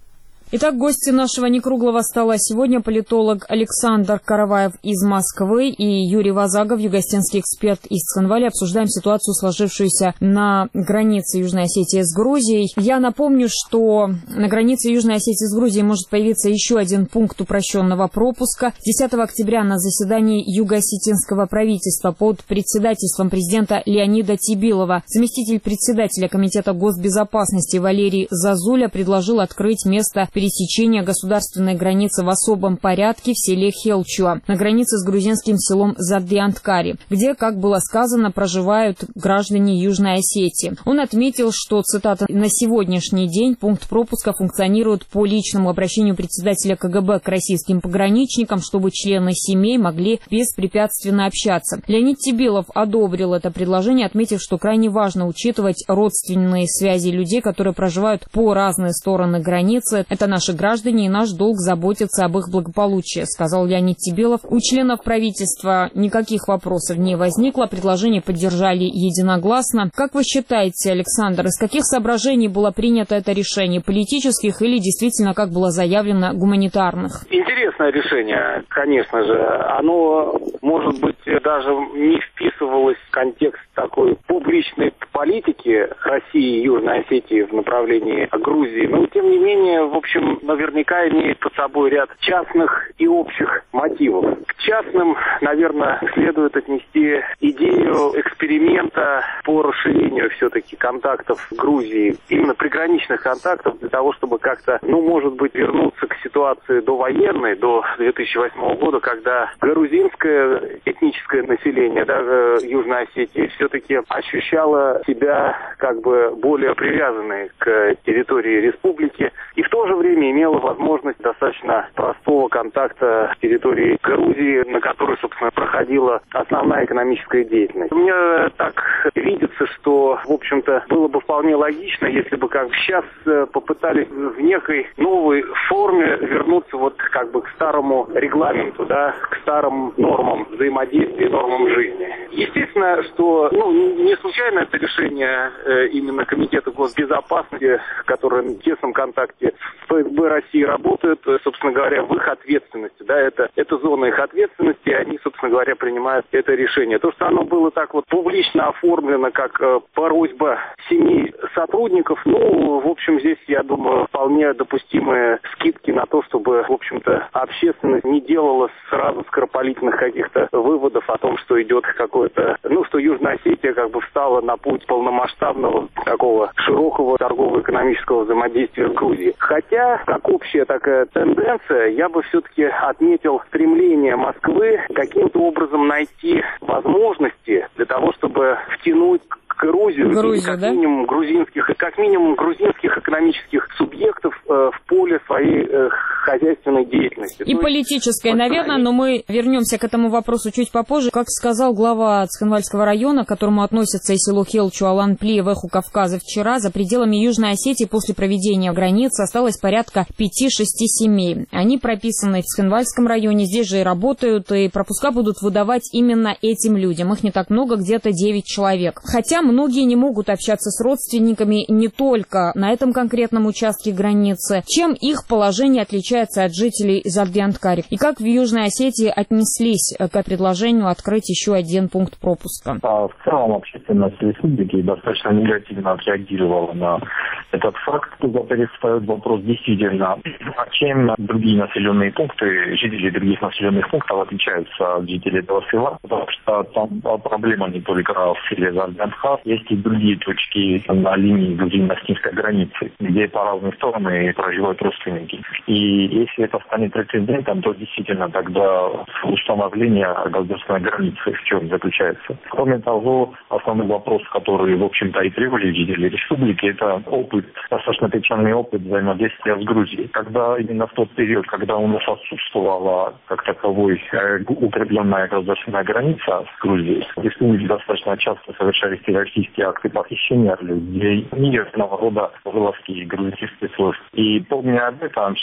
Итак, гости нашего некруглого стола сегодня политолог Александр Караваев из Москвы и Юрий Вазагов, югоостинский эксперт из Цхинвали. Обсуждаем ситуацию, сложившуюся на границе Южной Осетии с Грузией. Я напомню, что на границе Южной Осетии с Грузией может появиться еще один пункт упрощенного пропуска. десятого октября на заседании юго-осетинского правительства под председательством президента Леонида Тибилова заместитель председателя Комитета госбезопасности Валерий Зазуля предложил открыть место пересечения государственной границы в особом порядке в селе Хелчуа на границе с грузинским селом Зардианткари, где, как было сказано, проживают граждане Южной Осетии. Он отметил, что, цитата, «на сегодняшний день пункт пропуска функционирует по личному обращению председателя КГБ к российским пограничникам, чтобы члены семей могли беспрепятственно общаться». Леонид Тибилов одобрил это предложение, отметив, что крайне важно учитывать родственные связи людей, которые проживают по разные стороны границы. Это наши граждане, и наш долг заботиться об их благополучии, сказал Леонид Тибилов. У членов правительства никаких вопросов не возникло, предложение поддержали единогласно. Как вы считаете, Александр, из каких соображений было принято это решение? Политических или действительно, как было заявлено, гуманитарных? Интересное решение, конечно же. Оно, может быть, даже не вписывалось в контекст такой публичной политики России и Южной Осетии в направлении Грузии. Но, тем не менее, в общем, наверняка имеет под собой ряд частных и общих мотивов. К частным, наверное, следует отнести идею эксперимента по расширению все-таки контактов в Грузии, именно приграничных контактов, для того, чтобы как-то, ну, может быть, вернуться к ситуации довоенной, до две тысячи восьмого года, когда грузинское этническое население, да, Южной Осетии все-таки ощущало себя как бы более привязанной к территории республики и в то же время имела возможность достаточно простого контакта с территорией Грузии, на которой, собственно, проходила основная экономическая деятельность. Мне так видится, что, в общем-то, было бы вполне логично, если бы как бы сейчас попытались в некой новой форме вернуться вот как бы к старому регламенту, да, к старым нормам взаимодействия, нормам жизни. Естественно, что, ну, не случайно это решение э, именно Комитета госбезопасности, который в тесном контакте с ФСБ России работает, собственно говоря, в их ответственности, да, это, это зона их ответственности, и они, собственно говоря, принимают это решение. То, что оно было так вот публично оформлено, как э, просьба семей сотрудников, ну, в общем, здесь, я думаю, вполне допустимые скидки на то, чтобы, в общем-то, общественность не делала сразу скоропалительных каких-то выводов о том, что идет какое-то, ну, что Южная Осетия как бы встала на путь полномасштабного такого широкого торгово-экономического взаимодействия с Грузией. Хотя, как общая такая тенденция, я бы все-таки отметил стремление Москвы каким-то образом найти возможности для того, чтобы втянуть Грузию, Грузию как да? минимум грузинских, как минимум грузинских экономических субъектов э, в поле своей э, хозяйственной деятельности. И То политической, есть, наверное, но мы вернемся к этому вопросу чуть попозже. Как сказал глава Цхинвальского района, к которому относится и село Хелчуа, Алан-Пли в Эху Кавказа вчера, за пределами Южной Осетии после проведения границы осталось порядка пяти-шести семей. Они прописаны в Цхинвальском районе, здесь же и работают, и пропуска будут выдавать именно этим людям. Их не так много, где-то девять человек. Хотя многие не могут общаться с родственниками не только на этом конкретном участке границы. Чем их положение отличается от жителей Зардианткари? И как в Южной Осетии отнеслись к предложению открыть еще один пункт пропуска? В целом общественность республики достаточно негативно отреагировала на этот факт. Во-первых, встает вопрос действительно, а чем другие населенные пункты, жители других населенных пунктов отличаются от жителей этого села, потому что там проблема не только в селе Зардианткар, есть и другие точки на линии грузино-осетинской границы, где по разные стороны проживают родственники. И если это станет прецедентом, то действительно тогда установление государственной границы в чем заключается. Кроме того, основной вопрос, который, в общем-то, и требовали жители республики, это опыт, достаточно печальный опыт взаимодействия с Грузией. Когда именно в тот период, когда у нас отсутствовала как таковой укрепленная государственная граница с Грузией, в республике достаточно часто совершались террористические акты похищения людей, и разного рода вылазки грузинских спецслужб. И помня об этом, сейчас люди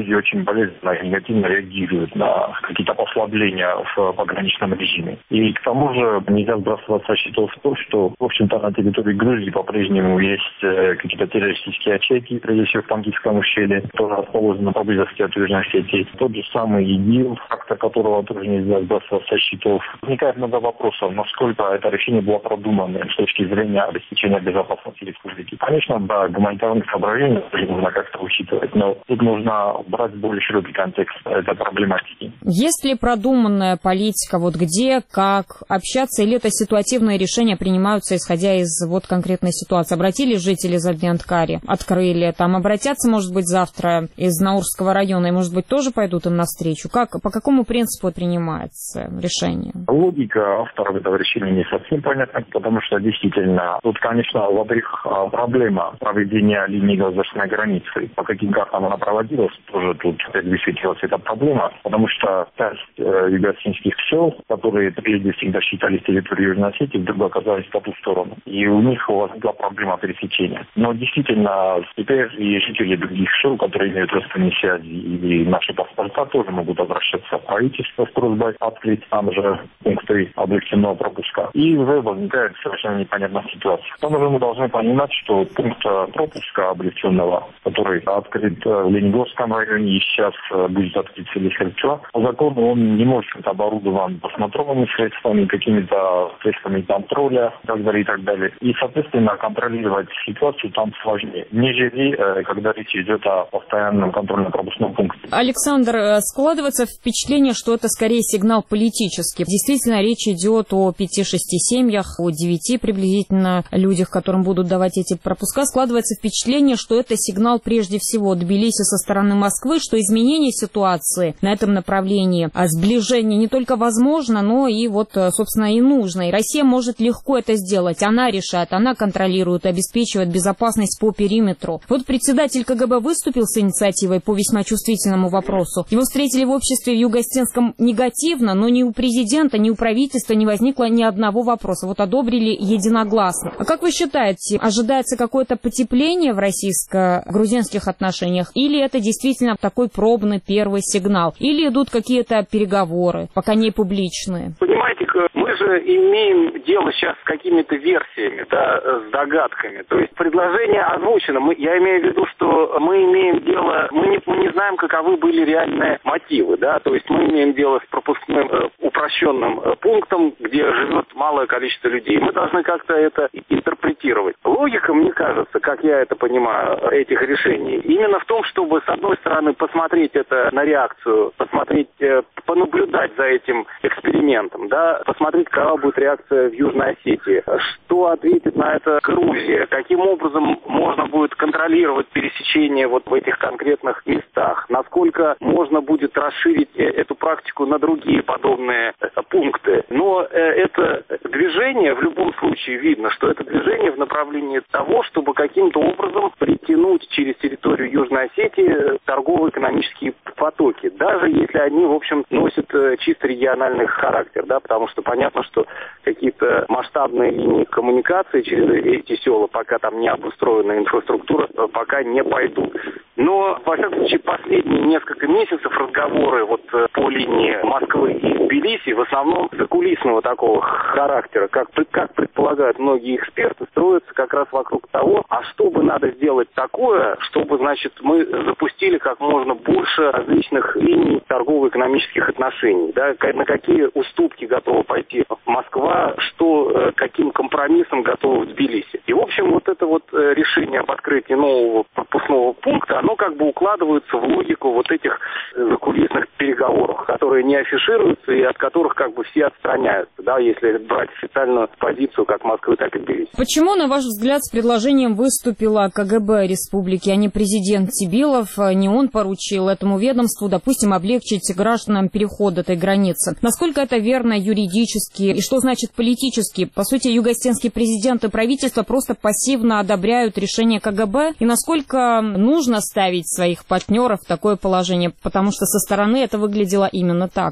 Грузии очень болезненно и негативно реагируют на какие-то послабления в пограничном режиме. И к тому же нельзя сбрасывать со счетов то, что, в общем-то, на территории Грузии по-прежнему есть какие-то террористические ячейки, прежде всего в Панкисском ущелье, тоже расположены поблизости от Южной Осетии. Тот же самый ИГИЛ, фактор которого тоже нельзя сбрасывать со счетов. Возникает много вопросов, насколько это решение было продумано с точки зрения обеспечения безопасности республики. Конечно, да, гуманитарных соображений нужно как-то учитывать, но тут нужно брать более широкий контекст этой проблематики. Есть ли продуманная политика, вот где, как общаться, или это ситуативные решения принимаются, исходя из вот конкретной ситуации? Обратились жители Заднянткари, открыли, там обратятся, может быть, завтра из Наурского района, и, может быть, тоже пойдут им навстречу? Как, по какому принципу принимается решение? Логика авторов этого решения не совсем понятна, потому что действительно тут, конечно, во-первых, проблема проведения линии государственной границы. По каким картам она проводилась, тоже тут высветилась эта проблема, потому что часть э, юго-осетинских сел, которые прежде всегда считались территорией Южной Осетии, вдруг оказались по ту сторону. И у них возникла проблема пересечения. Но действительно, теперь и жители других сел, которые имеют родственные связи и наши паспорта, тоже могут обращаться в правительство с просьбой открыть там же пункты облегченного пропуска. И уже возникает совершенно непонятная ситуация. К тому же мы должны понимать, что пункт пропуска облегченного, который открыт в Лениногорском районе и сейчас будет открыт в селе Хельчо, по закону он не может быть оборудован посмотровыми средствами, какими-то средствами контроля и так далее, и так далее. И, соответственно, контролировать ситуацию там сложнее, нежели когда речь идет о постоянном контрольно-пропускном пункте. Александр, складывается впечатление, что это скорее сигнал политический. Действительно, речь идет о пяти-шести семьях, о девяти приблизительно людях, которым будут давать эти пропуска. Складывается впечатление, что это сигнал прежде всего Тбилиси со стороны Москвы, что изменение ситуации на этом направлении, а сближение не только возможно, но и вот, собственно, и нужно. И Россия может легко это сделать. Она решает, она контролирует, обеспечивает безопасность по периметру. Вот председатель КГБ выступил с инициативой по весьма чувствительному вопросу. Его встретили в обществе в Юго-Осетинском негативно, но ни у президента, ни у правительства не возникло ни одного вопроса. Вот одобрили единогласно. А как вы считаете, ожидается какое-то потепление в российско-грузинских отношениях? Или это действительно такой пробный первый сигнал? Или идут какие-то переговоры, пока не публичные? Понимаете, мы же имеем дело сейчас с какими-то версиями, да, с догадками. То есть предложение озвучено. Мы, я имею в виду, что мы имеем дело, мы не, мы не знаем, каковы были реальные мотивы, да, то есть мы имеем дело с пропускным э, упрощенным э, пунктом, где живет малое количество людей. Мы должны как-то это интерпретировать. Логика, мне кажется, как я это понимаю, этих решений, именно в том, чтобы, с одной стороны, посмотреть это на реакцию, посмотреть, э, понаблюдать за этим экспериментом, да, посмотреть, какова будет реакция в Южной Осетии, что ответит на это Грузия, каким образом можно будет контролировать пересечение вот в этих конкретных местах, насколько можно будет расширить эту практику на другие подобные пункты. Но это движение, в любом случае видно, что это движение в направлении того, чтобы каким-то образом притянуть через территорию Южной Осетии торгово-экономические потоки, даже если они, в общем, носят чисто региональный характер, да, потому что понятно, что какие-то масштабные линии коммуникации через эти села, пока там не обустроена инфраструктура, пока не пойдут. Но, во всяком случае, последние несколько месяцев разговоры вот по линии Москвы и Тбилиси в основном закулисного такого характера, как, как предполагают многие эксперты, строятся как раз вокруг того, а что бы надо сделать такое, чтобы, значит, мы запустили как можно больше различных линий торгово-экономических отношений, да, на какие уступки готова пойти Москва, что, каким компромиссом готова Тбилиси. И, в общем, вот это вот решение об открытии нового пропускного пункта, оно как бы укладывается в логику вот этих закулисных переговоров, которые не афишируются и от которых как бы все отстраняются, да, если брать официальную позицию как Москвы, так и Тбилиси. Почему, на ваш взгляд, с предложением выступила КГБ республики, а не президент Тибилов? Не он поручил этому ведомству, допустим, облегчить гражданам переход этой границы. Насколько это верно юридически и что значит политически? По сути, юго-осетинские президенты и правительство просто пассивно одобряют решение КГБ. И насколько нужно ставить своих партнеров в такое положение? Потому что со стороны это выглядело именно так.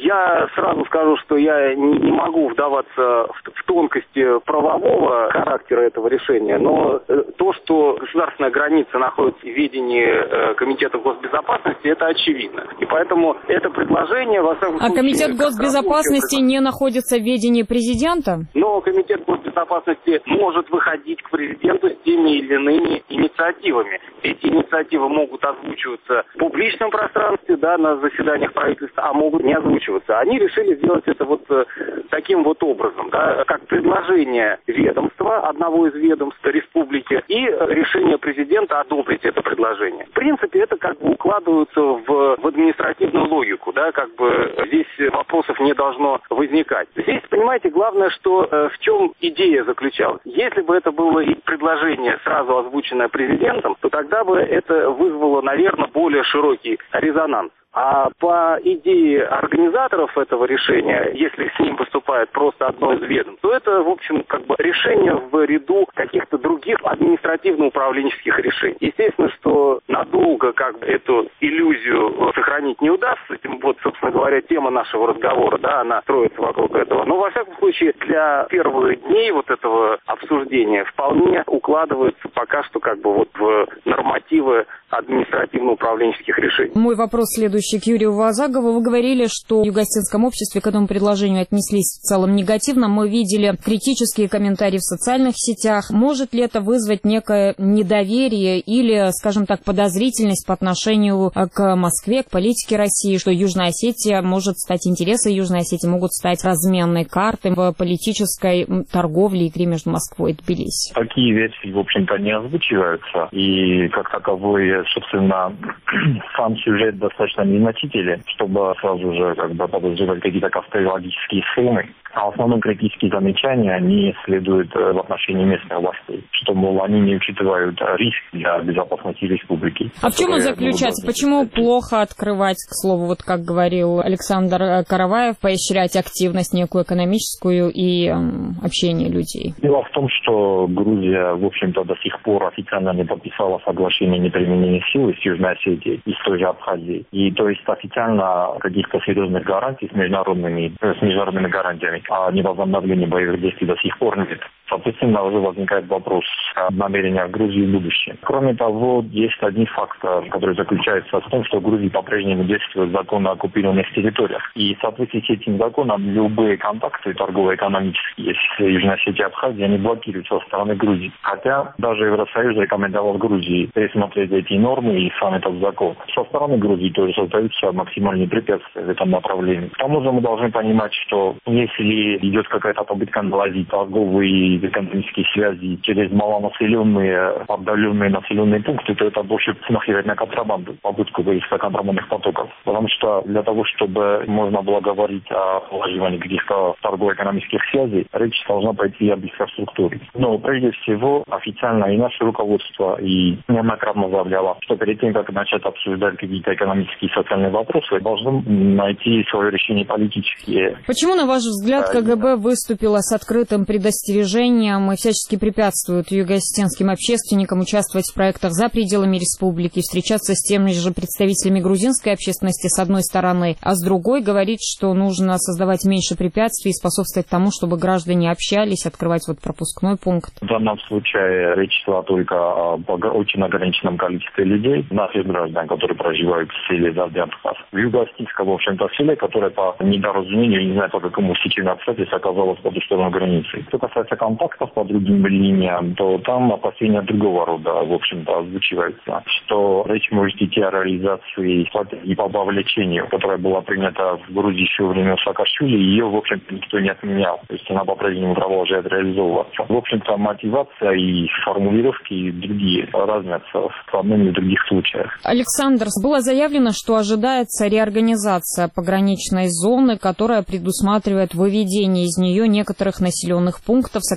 Я сразу скажу, что я не, не могу вдаваться в, в тонкости правового характера этого решения, но э, то, что государственная граница находится в ведении э, Комитета госбезопасности, это очевидно. И поэтому это предложение, во всяком случае... А Комитет госбезопасности не находится в ведении президента? Но Комитет госбезопасности может выходить к президенту с теми или иными инициативами. Эти инициативы могут озвучиваться в публичном пространстве, да, на заседаниях правительства, а могут не озвучиваться. Они решили сделать это вот э, таким вот образом, да, как предложение ведомства, одного из ведомств республики, и решение президента одобрить это предложение. В принципе, это как бы укладывается в, в административную логику, да, как бы здесь вопросов не должно возникать. Здесь, понимаете, главное, что э, в чем идея заключалась. Если бы это было и предложение, сразу озвученное президентом, то тогда бы это вызвало, наверное, более широкий резонанс. А по идее организаторов этого решения, если с ним выступает просто одно из ведомств, то это, в общем, как бы решение в ряду каких-то других административно-управленческих решений. Естественно, что надолго как бы эту иллюзию сохранить не удастся. Вот, собственно говоря, тема нашего разговора, да, она строится вокруг этого. Но, во всяком случае, для первых дней вот этого обсуждения вполне укладывается пока что как бы вот в нормативы административно-управленческих решений. Мой вопрос следующий к Юрию Вазагову. Вы говорили, что в югославянском обществе к этому предложению отнеслись в целом негативно. Мы видели критические комментарии в социальных сетях. Может ли это вызвать некое недоверие или, скажем так, подозрительность по отношению к Москве, к политике России, что Южная Осетия может стать, интересы Южной Осетии могут стать разменной картой в политической торговле и игре между Москвой и Тбилиси? Такие версии, в общем-то, не озвучиваются. И как таковой, собственно, сам сюжет достаточно незначителен, чтобы сразу же как бы подозревать какие-то конспирологические схемы. А в основном критические замечания, они следуют в отношении местных властей, что, мол, они не учитывают риск для безопасности республики. А в чем он заключается? Почему плохо открывать, к слову, вот как говорил Александр Караваев, поощрять активность некую экономическую и эм, общение людей? Дело в том, что Грузия, в общем-то, до сих пор официально не подписала соглашение о неприменении силы с Южной Осетией и с той же Абхазией. И то есть официально каких-то серьезных гарантий с международными, с международными гарантиями о невозобновлении боевых действий до сих пор нет. Соответственно, уже возникает вопрос о намерениях Грузии в будущем. Кроме того, есть один фактор, который заключается в том, что в Грузии по-прежнему действует закон о оккупированных территориях. И в соответствии с этим законом любые контакты торгово-экономические с Южной Осетией и Абхазией, они блокируются со стороны Грузии. Хотя даже Евросоюз рекомендовал Грузии пересмотреть эти нормы и сам этот закон. Со стороны Грузии тоже создаются максимальные препятствия в этом направлении. К тому же мы должны понимать, что если идет какая-то попытка наладить торговые и экономические связи через малонаселенные, отдаленные населенные пункты, то это больше смахивает на контрабанду, попытку выезда контрабандных потоков. Потому что для того, чтобы можно было говорить о налаживании каких-то торгово-экономических связей, речь должна пойти об инфраструктуре. Но прежде всего официально и наше руководство и неоднократно заявляло, что перед тем, как начать обсуждать какие-то экономические и социальные вопросы, должны найти свое решение политические. Почему, на ваш взгляд, КГБ выступила с открытым предостережением и всячески препятствует юго-осетинским общественникам участвовать в проектах за пределами республики, встречаться с теми же представителями грузинской общественности с одной стороны, а с другой говорит, что нужно создавать меньше препятствий и способствовать тому, чтобы граждане общались, открывать вот пропускной пункт? В данном случае речь шла только об очень ограниченном количестве людей, наших граждан, которые проживают в селе Завдянскас. В юго-осетинском, в общем-то, селе, которое по недоразумению, не знаю по какому стечению обстоятельств, оказалось по ту сторону границы. Что касается контактов по другим линиям, то там опасения другого рода, в общем-то, озвучиваются, что речь может идти о реализации стратегии по вовлечению, которая была принята в Грузии еще во время Саакашвили, и ее, в общем-то, никто не отменял. То есть она по-прежнему продолжает реализовываться. В общем-то, мотивация и формулировки другие разнятся в одном и других случаях. Александр, было заявлено, что ожидается реорганизация пограничной зоны, которая предусматривает выведение из нее некоторых населенных пунктов, сокращение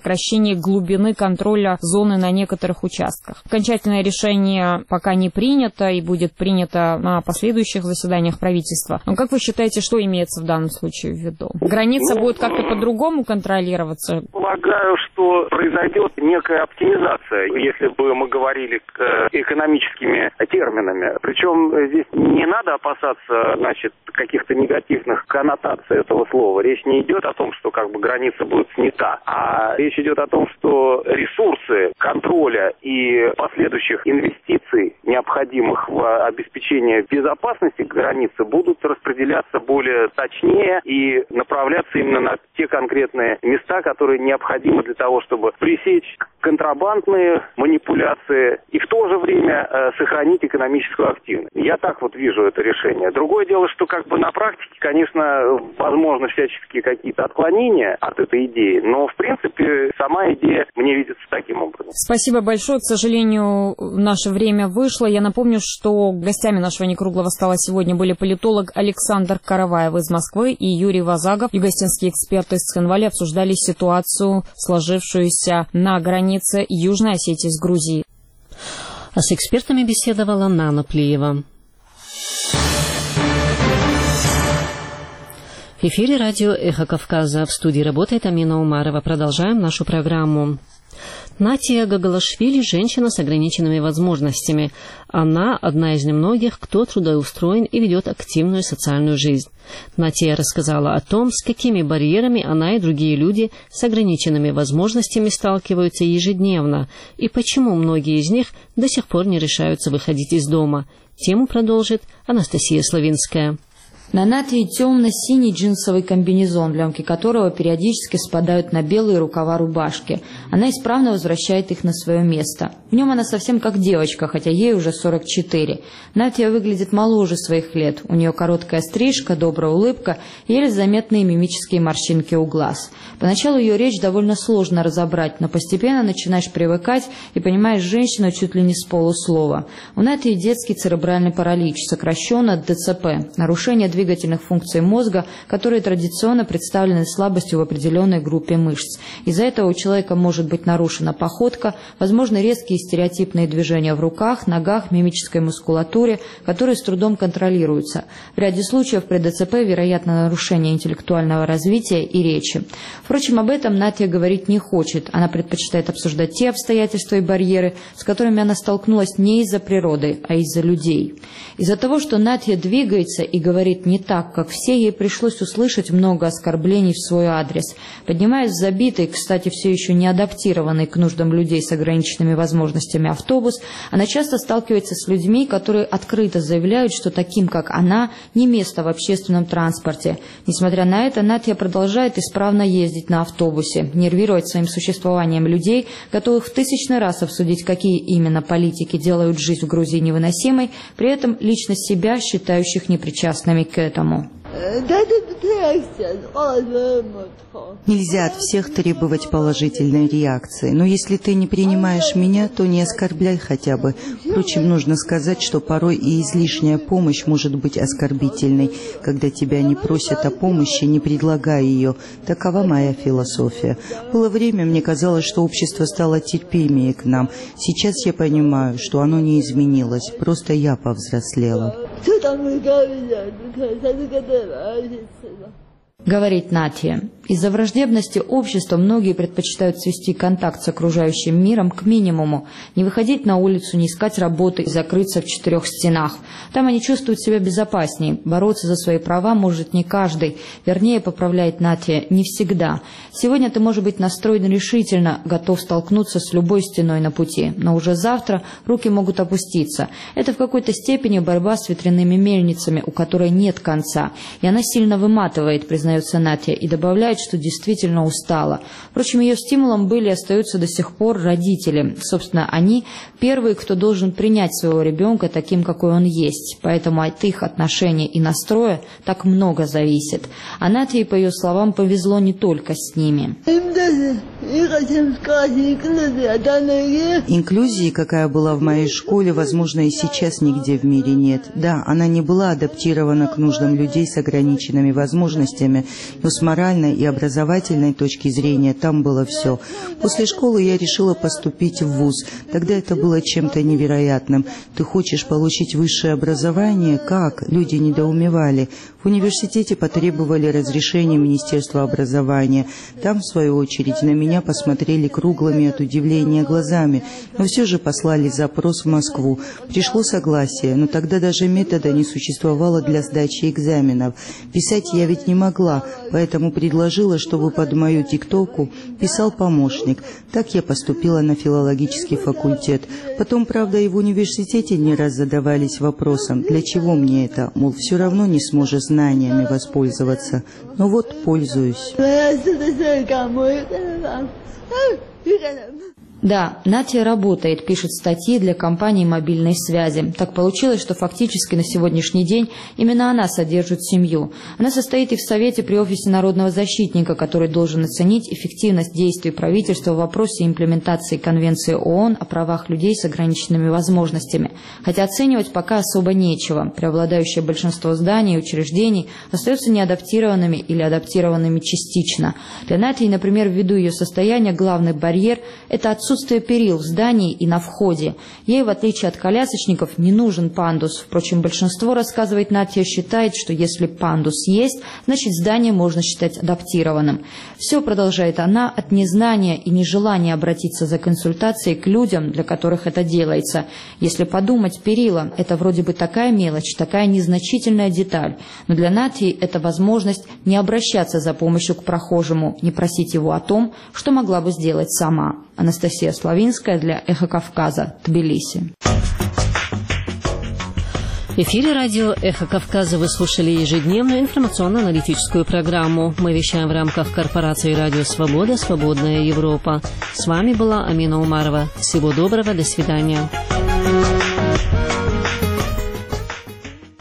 сокращении глубины контроля зоны на некоторых участках. Окончательное решение пока не принято и будет принято на последующих заседаниях правительства. Но как вы считаете, что имеется в данном случае в виду? Граница ну, будет как-то по-другому контролироваться? Полагаю, что произойдет некая оптимизация, если бы мы говорили экономическими терминами. Причем здесь не надо опасаться, значит, каких-то негативных коннотаций этого слова. Речь не идет о том, что как бы граница будет снята, а речь идет о том, что ресурсы контроля и последующих инвестиций, необходимых в обеспечение безопасности границы, будут распределяться более точнее и направляться именно на те конкретные места, которые необходимы для того, чтобы пресечь контрабандные манипуляции и в то же время э, сохранить экономическую активность. Я так вот вижу это решение. Другое дело, что как бы на практике, конечно, возможно всяческие какие-то отклонения от этой идеи, но в принципе сама идея мне видится таким образом. Спасибо большое. К сожалению, наше время вышло. Я напомню, что гостями нашего некруглого стола сегодня были политолог Александр Караваев из Москвы и Юрий Вазагов, югостинские эксперты из Цхинвали, обсуждали ситуацию, сложившуюся на границе Южной Осетии с Грузией. А с экспертами беседовала Нана Плиева. В эфире радио «Эхо Кавказа». В студии работает Амина Умарова. Продолжаем нашу программу. Натия Гагалашвили – женщина с ограниченными возможностями. Она одна из немногих, кто трудоустроен и ведет активную социальную жизнь. Натия рассказала о том, с какими барьерами она и другие люди с ограниченными возможностями сталкиваются ежедневно, и почему многие из них до сих пор не решаются выходить из дома. Тему продолжит Анастасия Славинская. На Натии темно-синий джинсовый комбинезон, лямки которого периодически спадают на белые рукава рубашки. Она исправно возвращает их на свое место. В нем она совсем как девочка, хотя ей уже сорок четыре. Натия выглядит моложе своих лет. У нее короткая стрижка, добрая улыбка и еле заметные мимические морщинки у глаз. Поначалу ее речь довольно сложно разобрать, но постепенно начинаешь привыкать и понимаешь женщину чуть ли не с полуслова. У Натии детский церебральный паралич, сокращенно ДЦП, нарушение движения двигательных функций мозга, которые традиционно представлены слабостью в определенной группе мышц. Из-за этого у человека может быть нарушена походка, возможны резкие стереотипные движения в руках, ногах, мимической мускулатуре, которые с трудом контролируются. В ряде случаев при ДЦП вероятно нарушение интеллектуального развития и речи. Впрочем, об этом Натия говорить не хочет. Она предпочитает обсуждать те обстоятельства и барьеры, с которыми она столкнулась не из-за природы, а из-за людей. Из-за того, что Натия двигается и говорит не так, как все, ей пришлось услышать много оскорблений в свой адрес. Поднимаясь в забитый, кстати, все еще не адаптированный к нуждам людей с ограниченными возможностями автобус, она часто сталкивается с людьми, которые открыто заявляют, что таким, как она, не место в общественном транспорте. Несмотря на это, Натия продолжает исправно ездить на автобусе, нервировать своим существованием людей, готовых в тысячный раз обсудить, какие именно политики делают жизнь в Грузии невыносимой, при этом лично себя считающих непричастными к этому. Нельзя от всех требовать положительной реакции, но если ты не принимаешь меня, то не оскорбляй хотя бы. Впрочем, нужно сказать, что порой и излишняя помощь может быть оскорбительной. Когда тебя не просят о помощи, не предлагай ее. Такова моя философия. Было время, мне казалось, что общество стало терпимее к нам. Сейчас я понимаю, что оно не изменилось, просто я повзрослела. Говорит Натия. Из-за враждебности общества многие предпочитают свести контакт с окружающим миром к минимуму, не выходить на улицу, не искать работы и закрыться в четырех стенах. Там они чувствуют себя безопаснее. Бороться за свои права может не каждый. Вернее, поправляет Натия, не всегда. Сегодня ты можешь быть настроен решительно, готов столкнуться с любой стеной на пути. Но уже завтра руки могут опуститься. Это в какой-то степени борьба с ветряными мельницами, у которой нет конца. И она сильно выматывает, признается Натия, и добавляет, что действительно устала. Впрочем, ее стимулом были и остаются до сих пор родители. Собственно, они первые, кто должен принять своего ребенка таким, какой он есть. Поэтому от их отношения и настроя так много зависит. А Натии, по ее словам, повезло не только с ними. Инклюзии, какая была в моей школе, возможно, и сейчас нигде в мире нет. Да, она не была адаптирована к нуждам людей с ограниченными возможностями, но с моральной и образовательной точки зрения там было все. После школы я решила поступить в вуз. Тогда это было чем-то невероятным. Ты хочешь получить высшее образование? Как? Люди недоумевали. В университете потребовали разрешения Министерства образования. Там, в свою очередь, на меня посмотрели круглыми от удивления глазами, но все же послали запрос в Москву. Пришло согласие, но тогда даже метода не существовало для сдачи экзаменов. Писать я ведь не могла, поэтому предложила, чтобы под мою диктовку писал помощник. Так я поступила на филологический факультет. Потом, правда, и в университете не раз задавались вопросом, для чего мне это, мол, все равно не сможешь знаниями воспользоваться. Но вот пользуюсь. Да, Натия работает, пишет статьи для компании мобильной связи. Так получилось, что фактически на сегодняшний день именно она содержит семью. Она состоит и в Совете при Офисе народного защитника, который должен оценить эффективность действий правительства в вопросе имплементации Конвенции ООН о правах людей с ограниченными возможностями. Хотя оценивать пока особо нечего. Преобладающее большинство зданий и учреждений остаются неадаптированными или адаптированными частично. Для Натии, например, ввиду ее состояния, главный барьер – это отсутствие Отсутствие перил в здании и на входе. Ей, в отличие от колясочников, не нужен пандус. Впрочем, большинство, рассказывает Натья, считает, что если пандус есть, значит здание можно считать адаптированным. Все, продолжает она, от незнания и нежелания обратиться за консультацией к людям, для которых это делается. Если подумать, перила – это вроде бы такая мелочь, такая незначительная деталь. Но для Натьи это возможность не обращаться за помощью к прохожему, не просить его о том, что могла бы сделать сама. Анастасия Славинская для «Эхо Кавказа», Тбилиси. В эфире радио «Эхо Кавказа» вы слушали ежедневную информационно-аналитическую программу. Мы вещаем в рамках корпорации «Радио Свобода. Свободная Европа». С вами была Амина Умарова. Всего доброго, до свидания.